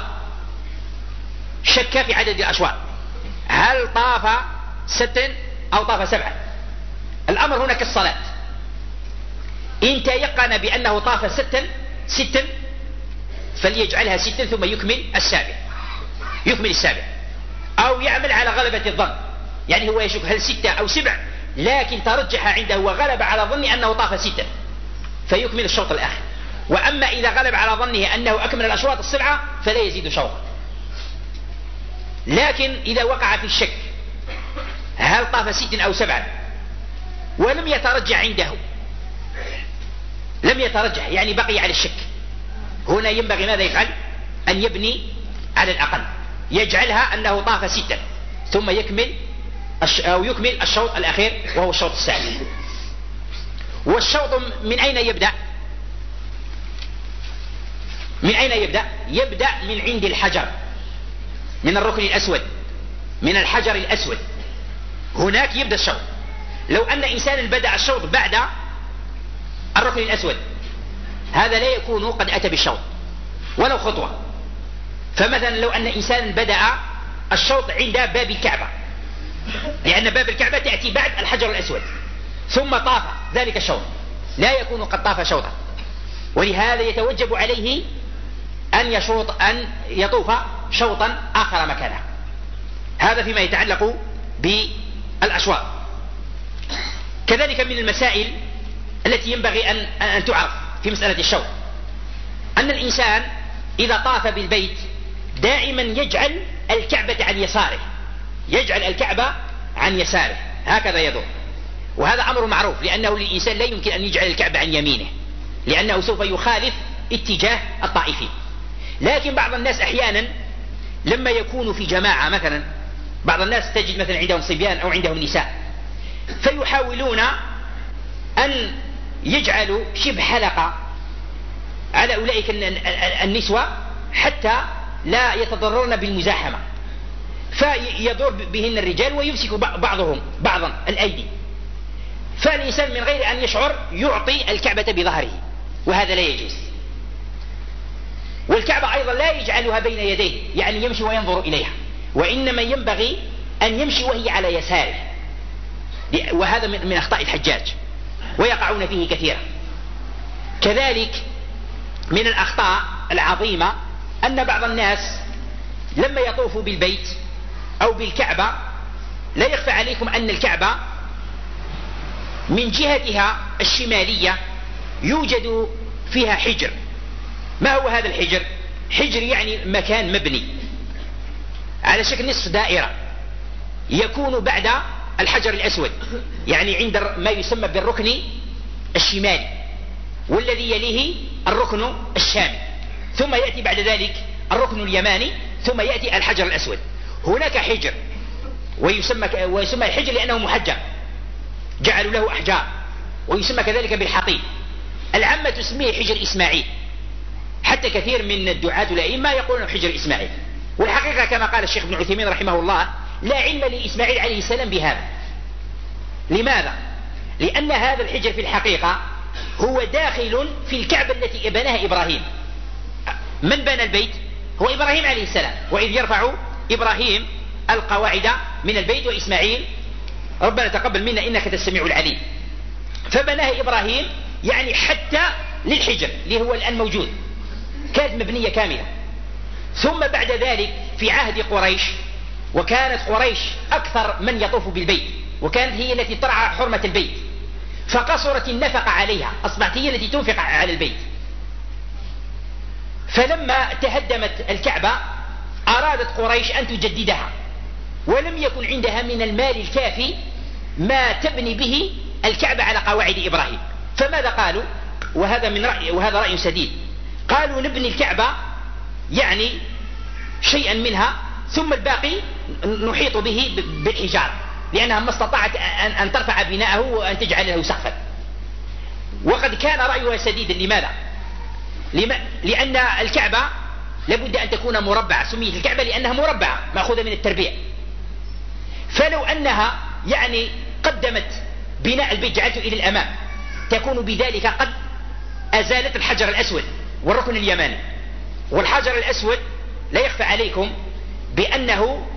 شك في عدد الأشواط، هل طاف ستا أو طاف سبعة؟ الأمر هنا كالصلاة، إن تيقن بأنه طاف ستا ستا فليجعلها ستا ثم يكمل السابع يكمل السابع أو يعمل على غلبة الظن، يعني هو يشك هل ستة أو سبع، لكن ترجح عنده وغلب على ظن أنه طاف ستا فيكمل الشوط الآخر. وأما إذا غلب على ظنه أنه أكمل الأشواط السبعة فلا يزيد شوطا. لكن إذا وقع في الشك هل طاف ستا أو سبعة ولم يترجح عنده، لم يترجح يعني بقي على الشك، هنا ينبغي ماذا يفعل؟ أن يبني على الأقل، يجعلها أنه طاف ستا ثم يكمل أو يكمل الشوط الأخير وهو الشوط السابع. والشوط من أين يبدأ؟ من أين يبدأ؟ يبدأ من عند الحجر، من الركن الأسود، من الحجر الأسود، هناك يبدأ الشوط. لو أن إنسانا بدأ الشوط بعد الركن الأسود هذا لا يكون قد أتى بالشوط ولو خطوة. فمثلا لو أن إنسانا بدأ الشوط عند باب الكعبة، لأن باب الكعبة تأتي بعد الحجر الأسود، ثم طاف ذلك الشوط، لا يكون قد طاف شوطا، ولهذا يتوجب عليه أن يشوط أن يطوف شوطا آخر مكانه. هذا فيما يتعلق بالأشواط. كذلك من المسائل التي ينبغي أن, أن تعرف في مسألة الشوط أن الإنسان إذا طاف بالبيت دائما يجعل الكعبة عن يساره، يجعل الكعبة عن يساره هكذا يدور، وهذا أمر معروف، لأنه للإنسان لا يمكن أن يجعل الكعبة عن يمينه لأنه سوف يخالف اتجاه الطائفين. لكن بعض الناس أحيانا لما يكون في جماعة، مثلا بعض الناس تجد مثلا عندهم صبيان أو عندهم نساء، فيحاولون أن يجعلوا شبه حلقة على أولئك النسوة حتى لا يتضررن بالمزاحمة، فيدور بهن الرجال ويمسك بعضهم بعضا الأيدي، فالإنسان من غير أن يشعر يعطي الكعبة بظهره، وهذا لا يجوز. والكعبة أيضا لا يجعلها بين يديه يعني يمشي وينظر إليها، وإنما ينبغي أن يمشي وهي على يساره، وهذا من أخطاء الحجاج ويقعون فيه كثيرا. كذلك من الأخطاء العظيمة أن بعض الناس لما يطوفوا بالبيت أو بالكعبة، لا يخفى عليكم أن الكعبة من جهتها الشمالية يوجد فيها حجر. ما هو هذا الحجر؟ حجر يعني مكان مبني على شكل نصف دائرة يكون بعد الحجر الأسود، يعني عند ما يسمى بالركن الشمالي، والذي يليه الركن الشامي، ثم يأتي بعد ذلك الركن اليماني، ثم يأتي الحجر الأسود. هناك حجر ويسمى, ويسمى الحجر لأنه محجر، جعلوا له أحجار، ويسمى كذلك بالحطيب. العامة تسميه حجر إسماعيل، حتى حتى كثير من الدعاة والأئمة يقولون حجر إسماعيل، والحقيقة كما قال الشيخ ابن عثيمين رحمه الله لا علم لإسماعيل عليه السلام بهذا. لماذا؟ لأن هذا الحجر في الحقيقة هو داخل في الكعبة التي بناها إبراهيم. من بنى البيت؟ هو إبراهيم عليه السلام، وإذ يرفع إبراهيم القواعد من البيت وإسماعيل ربنا تقبل منا إنك السميع العليم. فبناها إبراهيم يعني حتى للحجر اللي هو الآن موجود، كانت مبنية كاملة. ثم بعد ذلك في عهد قريش، وكانت قريش أكثر من يطوف بالبيت، وكانت هي التي ترعى حرمة البيت، فقصرت النفقة عليها، أصبحت هي التي تنفق على البيت. فلما تهدمت الكعبة أرادت قريش أن تجددها، ولم يكن عندها من المال الكافي ما تبني به الكعبة على قواعد إبراهيم. فماذا قالوا؟ وهذا من رأي وهذا رأي سديد. قالوا نبني الكعبة يعني شيئا منها، ثم الباقي نحيط به بالحجارة، لأنها ما استطاعت أن ترفع بناءه وأن تجعل له سقفا. وقد كان رأيها سديدا. لماذا؟ لأن الكعبة لابد أن تكون مربعة، سميت الكعبة لأنها مربعة مأخوذة من التربيع. فلو أنها يعني قدمت بناء البيت جعلته إلى الأمام، تكون بذلك قد أزالت الحجر الأسود والركن اليماني. والحجر الأسود لا يخفى عليكم بأنه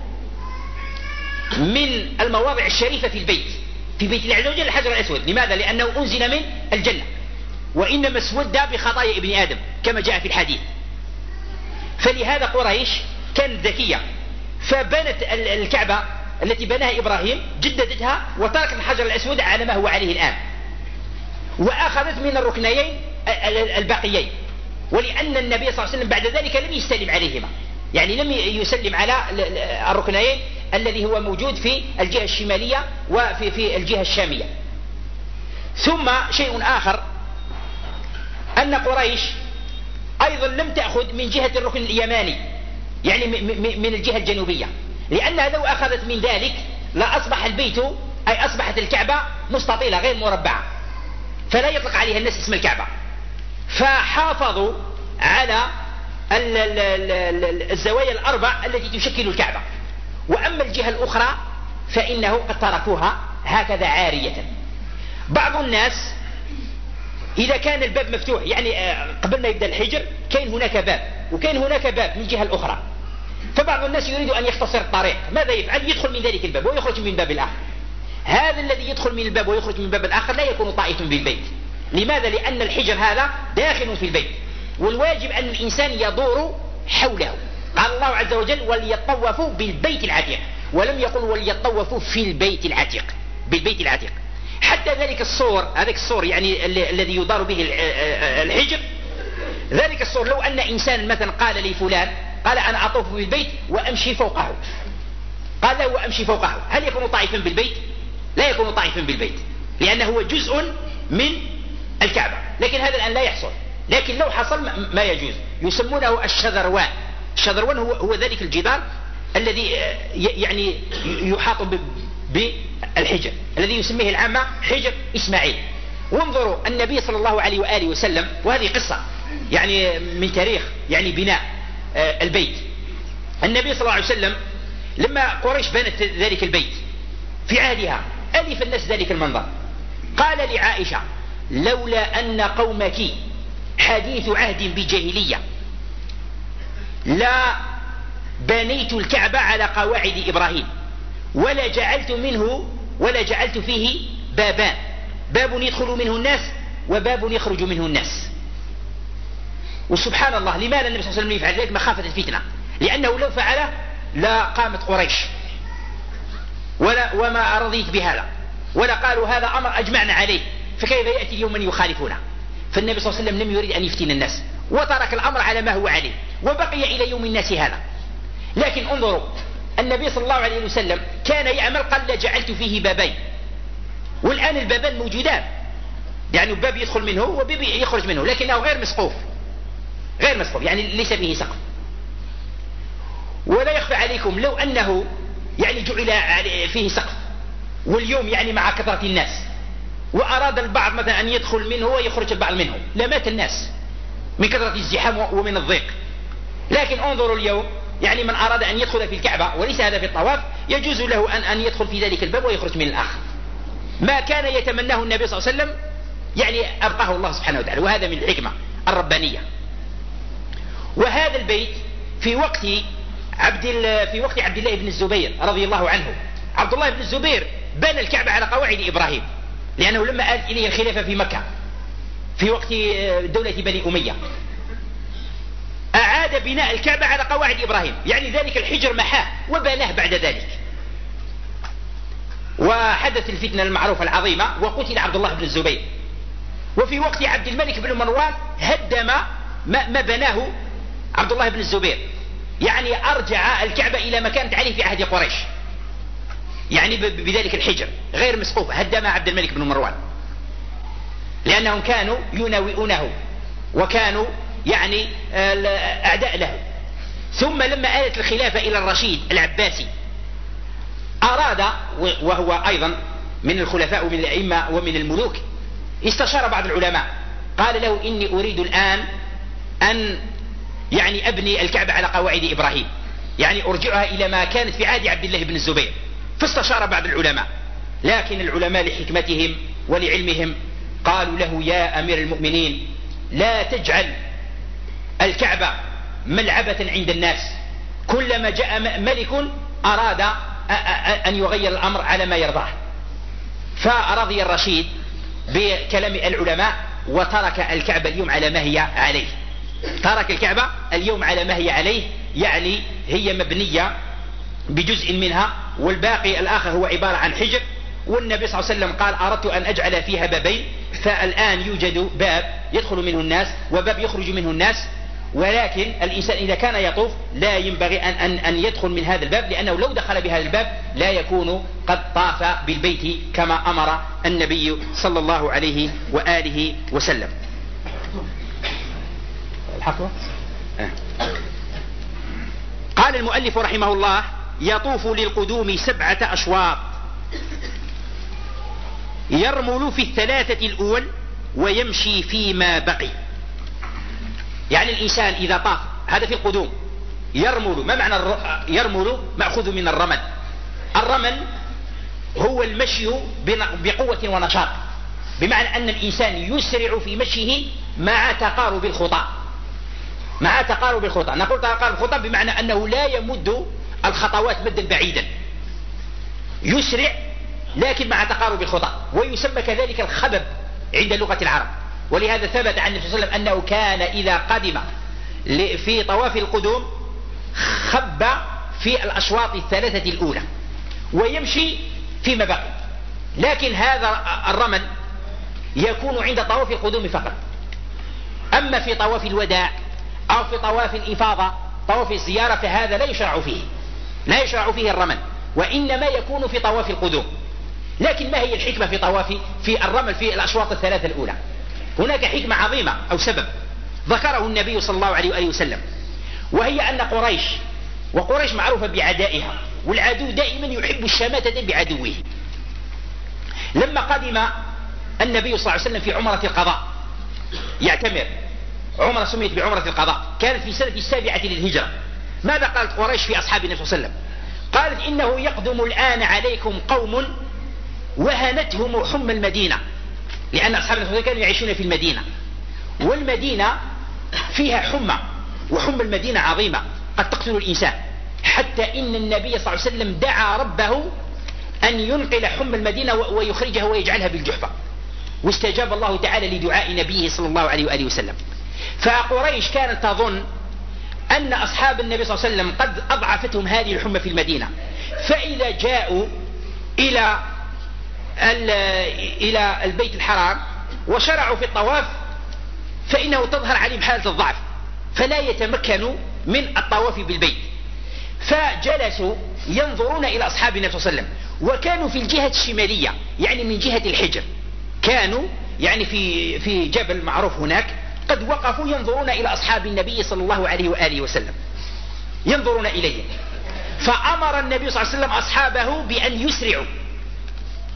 من المواضع الشريفة في البيت، في بيت الله عز وجل الحجر الأسود. لماذا؟ لأنه أنزل من الجنة، وإنما اسود بخطايا ابن آدم كما جاء في الحديث. فلهذا قريش كانت ذكية، فبنت الكعبة التي بناها إبراهيم، جددتها وتركت الحجر الأسود على ما هو عليه الآن، وأخذت من الركنيين الباقيين. ولأن النبي صلى الله عليه وسلم بعد ذلك لم يسلم عليهما، يعني لم يسلم على الركنيين الذي هو موجود في الجهة الشمالية وفي في الجهة الشامية. ثم شيء آخر، أن قريش أيضا لم تأخذ من جهة الركن اليماني، يعني من الجهة الجنوبية، لأنها لو أخذت من ذلك لأصبح البيت أي أصبحت الكعبة مستطيلة غير مربعة، فلا يطلق عليها الناس اسم الكعبة. فحافظوا على الزوايا الأربع التي تشكل الكعبة. وأما الجهة الأخرى فإنه قد تركوها هكذا عارية. بعض الناس إذا كان الباب مفتوح، يعني قبل ما يبدأ الحجر كان هناك باب وكان هناك باب من الجهة الأخرى، فبعض الناس يريد أن يختصر الطريق، ماذا يفعل؟ يدخل من ذلك الباب ويخرج من باب الآخر. هذا الذي يدخل من الباب ويخرج من باب الآخر لا يكون طائف بالبيت. لماذا؟ لأن الحجر هذا داخل في البيت، والواجب أن الإنسان يدور حوله. قال الله عز وجل وليطوفوا بالبيت العتيق، ولم يقل وليطوفوا في البيت العتيق، بالبيت العتيق. حتى ذلك السور، هذاك السور يعني الذي يدار به الحجر، ذلك السور لو أن إنسان مثلا قال لي فلان قال أنا أطوف بالبيت وأمشي فوقه، قال له وأمشي فوقه، هل يكون طائفا بالبيت؟ لا يكون طائفا بالبيت، لأنه هو جزء من الكعبة. لكن هذا الآن لا يحصل، لكن لو حصل ما يجوز. يسمونه الشذروان. الشذروان هو, هو ذلك الجدار الذي يعني يحاط بالحجر، الذي يسميه العامة حجر إسماعيل. وانظروا النبي صلى الله عليه وآله وسلم، وهذه قصة يعني من تاريخ يعني بناء البيت. النبي صلى الله عليه وسلم لما قريش بنت ذلك البيت في عهدها ألف الناس ذلك المنظر، قال لعائشة لولا أن قومك حديث عهد بجاهلية لا بنيت الكعبة على قواعد إبراهيم، ولا جعلت منه ولا جعلت فيه بابان، باب يدخل منه الناس وباب يخرج منه الناس. وسبحان الله، لماذا النبي صلى الله عليه وسلم يفعل ذلك؟ مخافة الفتنة، لأنه لو فعله لا قامت قريش ولا وما رضيت بهذا، ولا قالوا هذا أمر أجمعنا عليه، فكيف يأتي اليوم من يخالفونه؟ فالنبي صلى الله عليه وسلم لم يريد أن يفتن الناس، وترك الأمر على ما هو عليه، وبقي إلى يوم الناس هذا. لكن انظروا النبي صلى الله عليه وسلم كان يعمل قال جعلت فيه بابين، والآن البابان موجودان، يعني باب يدخل منه وباب يخرج منه، لكنه غير مسقوف، غير مسقوف يعني ليس فيه سقف. ولا يخفى عليكم لو أنه يعني جعل فيه سقف، واليوم يعني مع كثرة الناس وأراد البعض مثلا أن يدخل منه ويخرج البعض منه، لمات الناس. من كثرة الزحام ومن الضيق. لكن انظروا اليوم، يعني من أراد أن يدخل في الكعبة وليس هذا في الطواف يجوز له أن, أن يدخل في ذلك الباب ويخرج من الآخر. ما كان يتمناه النبي صلى الله عليه وسلم يعني أبقاه الله سبحانه وتعالى، وهذا من الحكمة الربانية. وهذا البيت في وقت عبد في وقت عبد الله بن الزبير رضي الله عنه. عبد الله بن الزبير بنى الكعبة على قواعد إبراهيم، لأنه لما آلت إليه الخلافة في مكة في وقت دولة بني أمية أعاد بناء الكعبة على قواعد إبراهيم، يعني ذلك الحجر محاه وبناه بعد ذلك. وحدث الفتنة المعروفة العظيمة وقتل عبد الله بن الزبير. وفي وقت عبد الملك بن مروان هدم ما بناه عبد الله بن الزبير، يعني أرجع الكعبة إلى ما كانت عليه في عهد قريش، يعني بذلك الحجر غير مسقوف هدم عبد الملك بن مروان، لأنهم كانوا يناوئونه وكانوا يعني أعداء له. ثم لما آلت الخلافة إلى الرشيد العباسي أراد، وهو أيضا من الخلفاء ومن الأئمة ومن الملوك، استشار بعض العلماء قال له إني أريد الآن أن يعني أبني الكعبة على قواعد إبراهيم، يعني أرجعها إلى ما كانت في عهد عبد الله بن الزبير. فاستشار بعض العلماء، لكن العلماء لحكمتهم ولعلمهم قالوا له يا أمير المؤمنين لا تجعل الكعبة ملعبة عند الناس، كلما جاء ملك أراد أن يغير الأمر على ما يرضاه. فرضي الرشيد بكلام العلماء وترك الكعبة اليوم على ما هي عليه. ترك الكعبة اليوم على ما هي عليه، يعني هي مبنية بجزء منها والباقي الآخر هو عبارة عن حجر. والنبي صلى الله عليه وسلم قال أردت أن أجعل فيها بابين، فالآن يوجد باب يدخل منه الناس وباب يخرج منه الناس، ولكن الإنسان إذا كان يطوف لا ينبغي أن, أن, أن يدخل من هذا الباب، لأنه لو دخل بهذا الباب لا يكون قد طاف بالبيت كما أمر النبي صلى الله عليه وآله وسلم. الحقوة؟ قال المؤلف رحمه الله يطوف للقدوم سبعة أشواط، يرمل في الثلاثة الأول ويمشي فيما بقي. يعني الإنسان إذا طاف، هذا في القدوم، يرمل. ما معنى يرمل؟ مأخوذ من الرمل. الرمل هو المشي بقوة ونشاط، بمعنى أن الإنسان يسرع في مشيه مع تقارب الخطى. مع تقارب الخطى، نقول تقارب الخطى بمعنى أنه لا يمد الخطوات مدا بعيدا، يسرع لكن مع تقارب الخطى، ويسمى كذلك الخبب عند لغة العرب. ولهذا ثبت عن النبي صلى الله عليه وسلم أنه كان إذا قدم في طواف القدوم خب في الأشواط الثلاثة الأولى ويمشي فيما بقي. لكن هذا الرمل يكون عند طواف القدوم فقط. أما في طواف الوداع أو في طواف الإفاضة، طواف الزيارة، فهذا لا يشرع فيه لا يشرع فيه الرمل، وإنما يكون في طواف القدوم. لكن ما هي الحكمة في طواف في الرمل في الأشواط الثلاثة الأولى؟ هناك حكمة عظيمة أو سبب ذكره النبي صلى الله عليه وآله وسلم، وهي أن قريش، وقريش معروفة بعدائها، والعدو دائما يحب الشماتة بعدوه. لما قدم النبي صلى الله عليه وسلم في عمرة القضاء يعتمر، عمرة سميت بعمرة القضاء، كانت في سنة السابعة للهجرة. ماذا قالت قريش في أصحاب النبي صلى الله عليه وسلم؟ قالت إنه يقدم الآن عليكم قوم وهنتهم حمى المدينة، لأن أصحاب النبي صلى الله عليه وسلم كانوا يعيشون في المدينة، والمدينة فيها حمى، وحمى المدينة عظيمة قد تقتل الإنسان، حتى إن النبي صلى الله عليه وسلم دعا ربه أن ينقل حمى المدينة ويخرجها ويجعلها بالجحفة، واستجاب الله تعالى لدعاء نبيه صلى الله عليه وآله وسلم. فقريش كانت تظن أن أصحاب النبي صلى الله عليه وسلم قد أضعفتهم هذه الحمى في المدينة، فإذا جاءوا إلى إلى البيت الحرام وشرعوا في الطواف فإنه تظهر عليهم حالة الضعف، فلا يتمكنوا من الطواف بالبيت. فجلسوا ينظرون إلى أصحاب النبي صلى الله عليه وسلم، وكانوا في الجهة الشمالية، يعني من جهة الحجر، كانوا يعني في في جبل معروف هناك، قد وقفوا ينظرون إلى أصحاب النبي صلى الله عليه وآله وسلم، ينظرون إليه. فأمر النبي صلى الله عليه وسلم أصحابه بأن يسرعوا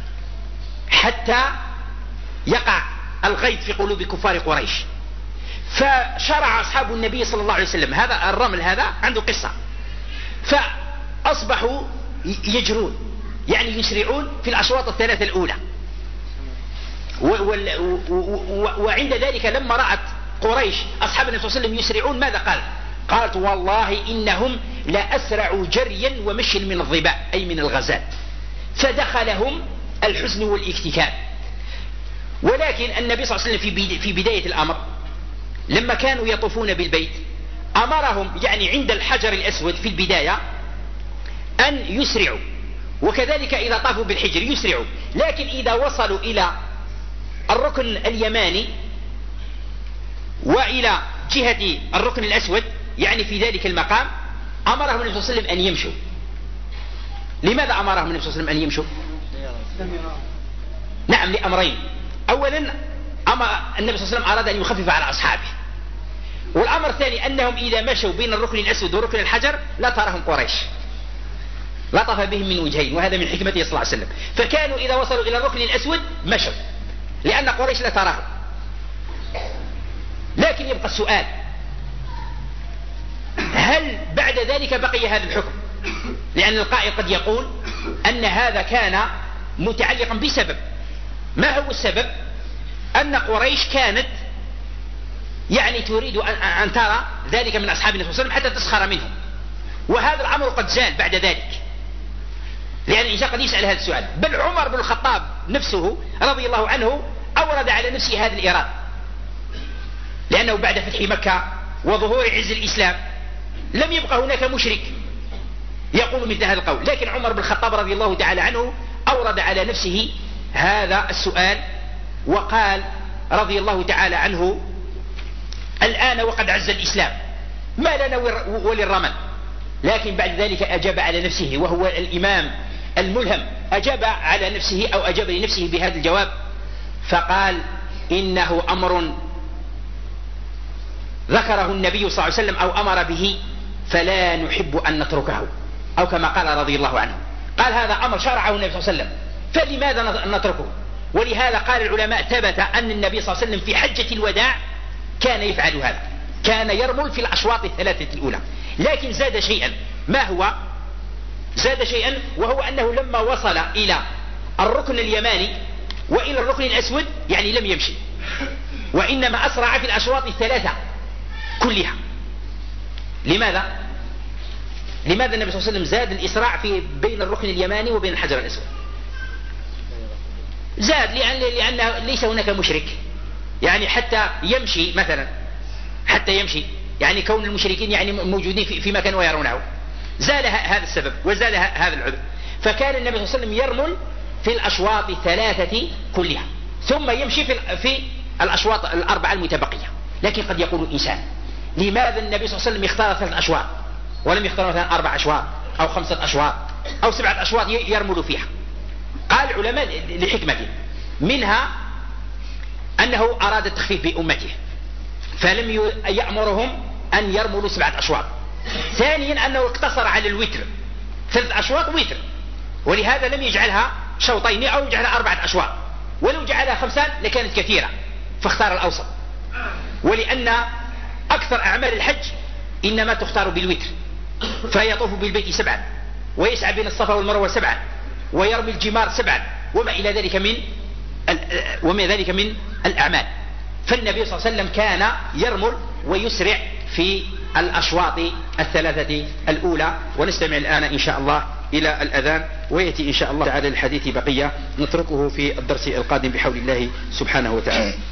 حتى يقع الغيظ في قلوب كفار قريش. فشرع أصحاب النبي صلى الله عليه وسلم هذا الرمل، هذا عنده قصة، فأصبحوا يجرون يعني يسرعون في الأشواط الثلاثة الأولى. وعند ذلك لما رأت قريش أصحاب النبي صلى الله عليه وسلم يسرعون ماذا قال؟ قالت والله إنهم لأسرع جريا ومشي من الظباء أي من الغزال. فدخلهم الحزن والاكتئاب. ولكن النبي صلى الله عليه وسلم في بداية الأمر لما كانوا يطوفون بالبيت أمرهم يعني عند الحجر الأسود في البداية أن يسرعوا، وكذلك إذا طافوا بالحجر يسرعوا، لكن إذا وصلوا إلى الركن اليماني وإلى جهة الركن الأسود يعني في ذلك المقام أمرهم النبي صلى الله عليه وسلم أن يمشوا. لماذا أمرهم النبي صلى الله عليه وسلم أن يمشوا؟ نعم، لأمرين. أولا أمر النبي صلى الله عليه وسلم أراد أن يخفف على أصحابه، والأمر الثاني أنهم إذا مشوا بين الركن الأسود وركن الحجر لا تراهم قريش، لطف بهم من وجهين، وهذا من حكمته صلى الله عليه وسلم. فكانوا إذا وصلوا إلى الركن الأسود مشوا لأن قريش لا تراهم. لكن يبقى السؤال، هل بعد ذلك بقي هذا الحكم؟ لأن القائل قد يقول أن هذا كان متعلقا بسبب. ما هو السبب؟ أن قريش كانت يعني تريد أن ترى ذلك من أصحاب النبي صلى الله عليه وسلم حتى تسخر منهم، وهذا الأمر قد زال بعد ذلك، لأن الإنسان قد يسأل هذا السؤال. بل عمر بن الخطاب نفسه رضي الله عنه أورد على نفسه هذا الإيراد، لأنه بعد فتح مكة وظهور عز الإسلام لم يبقى هناك مشرك يقول مثل هذا القول، لكن عمر بن الخطاب رضي الله تعالى عنه أورد على نفسه هذا السؤال وقال رضي الله تعالى عنه الآن وقد عز الإسلام ما لنا وللرمل. لكن بعد ذلك أجاب على نفسه، وهو الإمام الملهم، أجاب على نفسه أو أجاب لنفسه بهذا الجواب فقال إنه أمر ذكره النبي صلى الله عليه وسلم أو أمر به فلا نحب أن نتركه، أو كما قال رضي الله عنه، قال هذا أمر شرعه النبي صلى الله عليه وسلم فلماذا نتركه؟ ولهذا قال العلماء ثبت أن النبي صلى الله عليه وسلم في حجة الوداع كان يفعل هذا، كان يرمل في الأشواط الثلاثة الأولى. لكن زاد شيئا، ما هو؟ زاد شيئا وهو أنه لما وصل إلى الركن اليماني وإلى الركن الأسود يعني لم يمشي، وإنما أسرع في الأشواط الثلاثة كلها. لماذا؟ لماذا النبي صلى الله عليه وسلم زاد الإسراع في بين الركن اليماني وبين الحجر الأسود؟ زاد لأن لأن ليس هناك مشرك يعني حتى يمشي مثلا، حتى يمشي يعني كون المشركين يعني موجودين في مكان ويرونه، زال هذا السبب وزال هذا العذر. فكان النبي صلى الله عليه وسلم يرمل في الأشواط الثلاثة كلها ثم يمشي في في الأشواط الأربعة المتبقية. لكن قد يقول الإنسان لماذا النبي صلى الله عليه وسلم اختار ثلاث أشواط ولم يختار مثلا أربع أشواط أو خمسة أشواط أو سبعة أشواط يرمل فيها؟ قال العلماء لحكمة منها أنه أراد التخفيف بأمته فلم يأمرهم أن يرملوا سبعة أشواط. ثانيا أنه اقتصر على الوتر، ثلاث أشواط وتر، ولهذا لم يجعلها شوطين أو يجعلها أربعة أشواط، ولو جعلها خمسان لكانت كثيرة فاختار الأوسط. ولأن أكثر أعمال الحج إنما تختار بالوتر، فيطوف بالبيت سبعا ويسعى بين الصفا والمروة سبعا ويرمي الجمار سبعا وما إلى ذلك من وما ذلك من الأعمال. فالنبي صلى الله عليه وسلم كان يرمل ويسرع في الأشواط الثلاثة الأولى. ونستمع الآن إن شاء الله إلى الأذان، ويأتي إن شاء الله تعالى الحديث بقية نتركه في الدرس القادم بحول الله سبحانه وتعالى.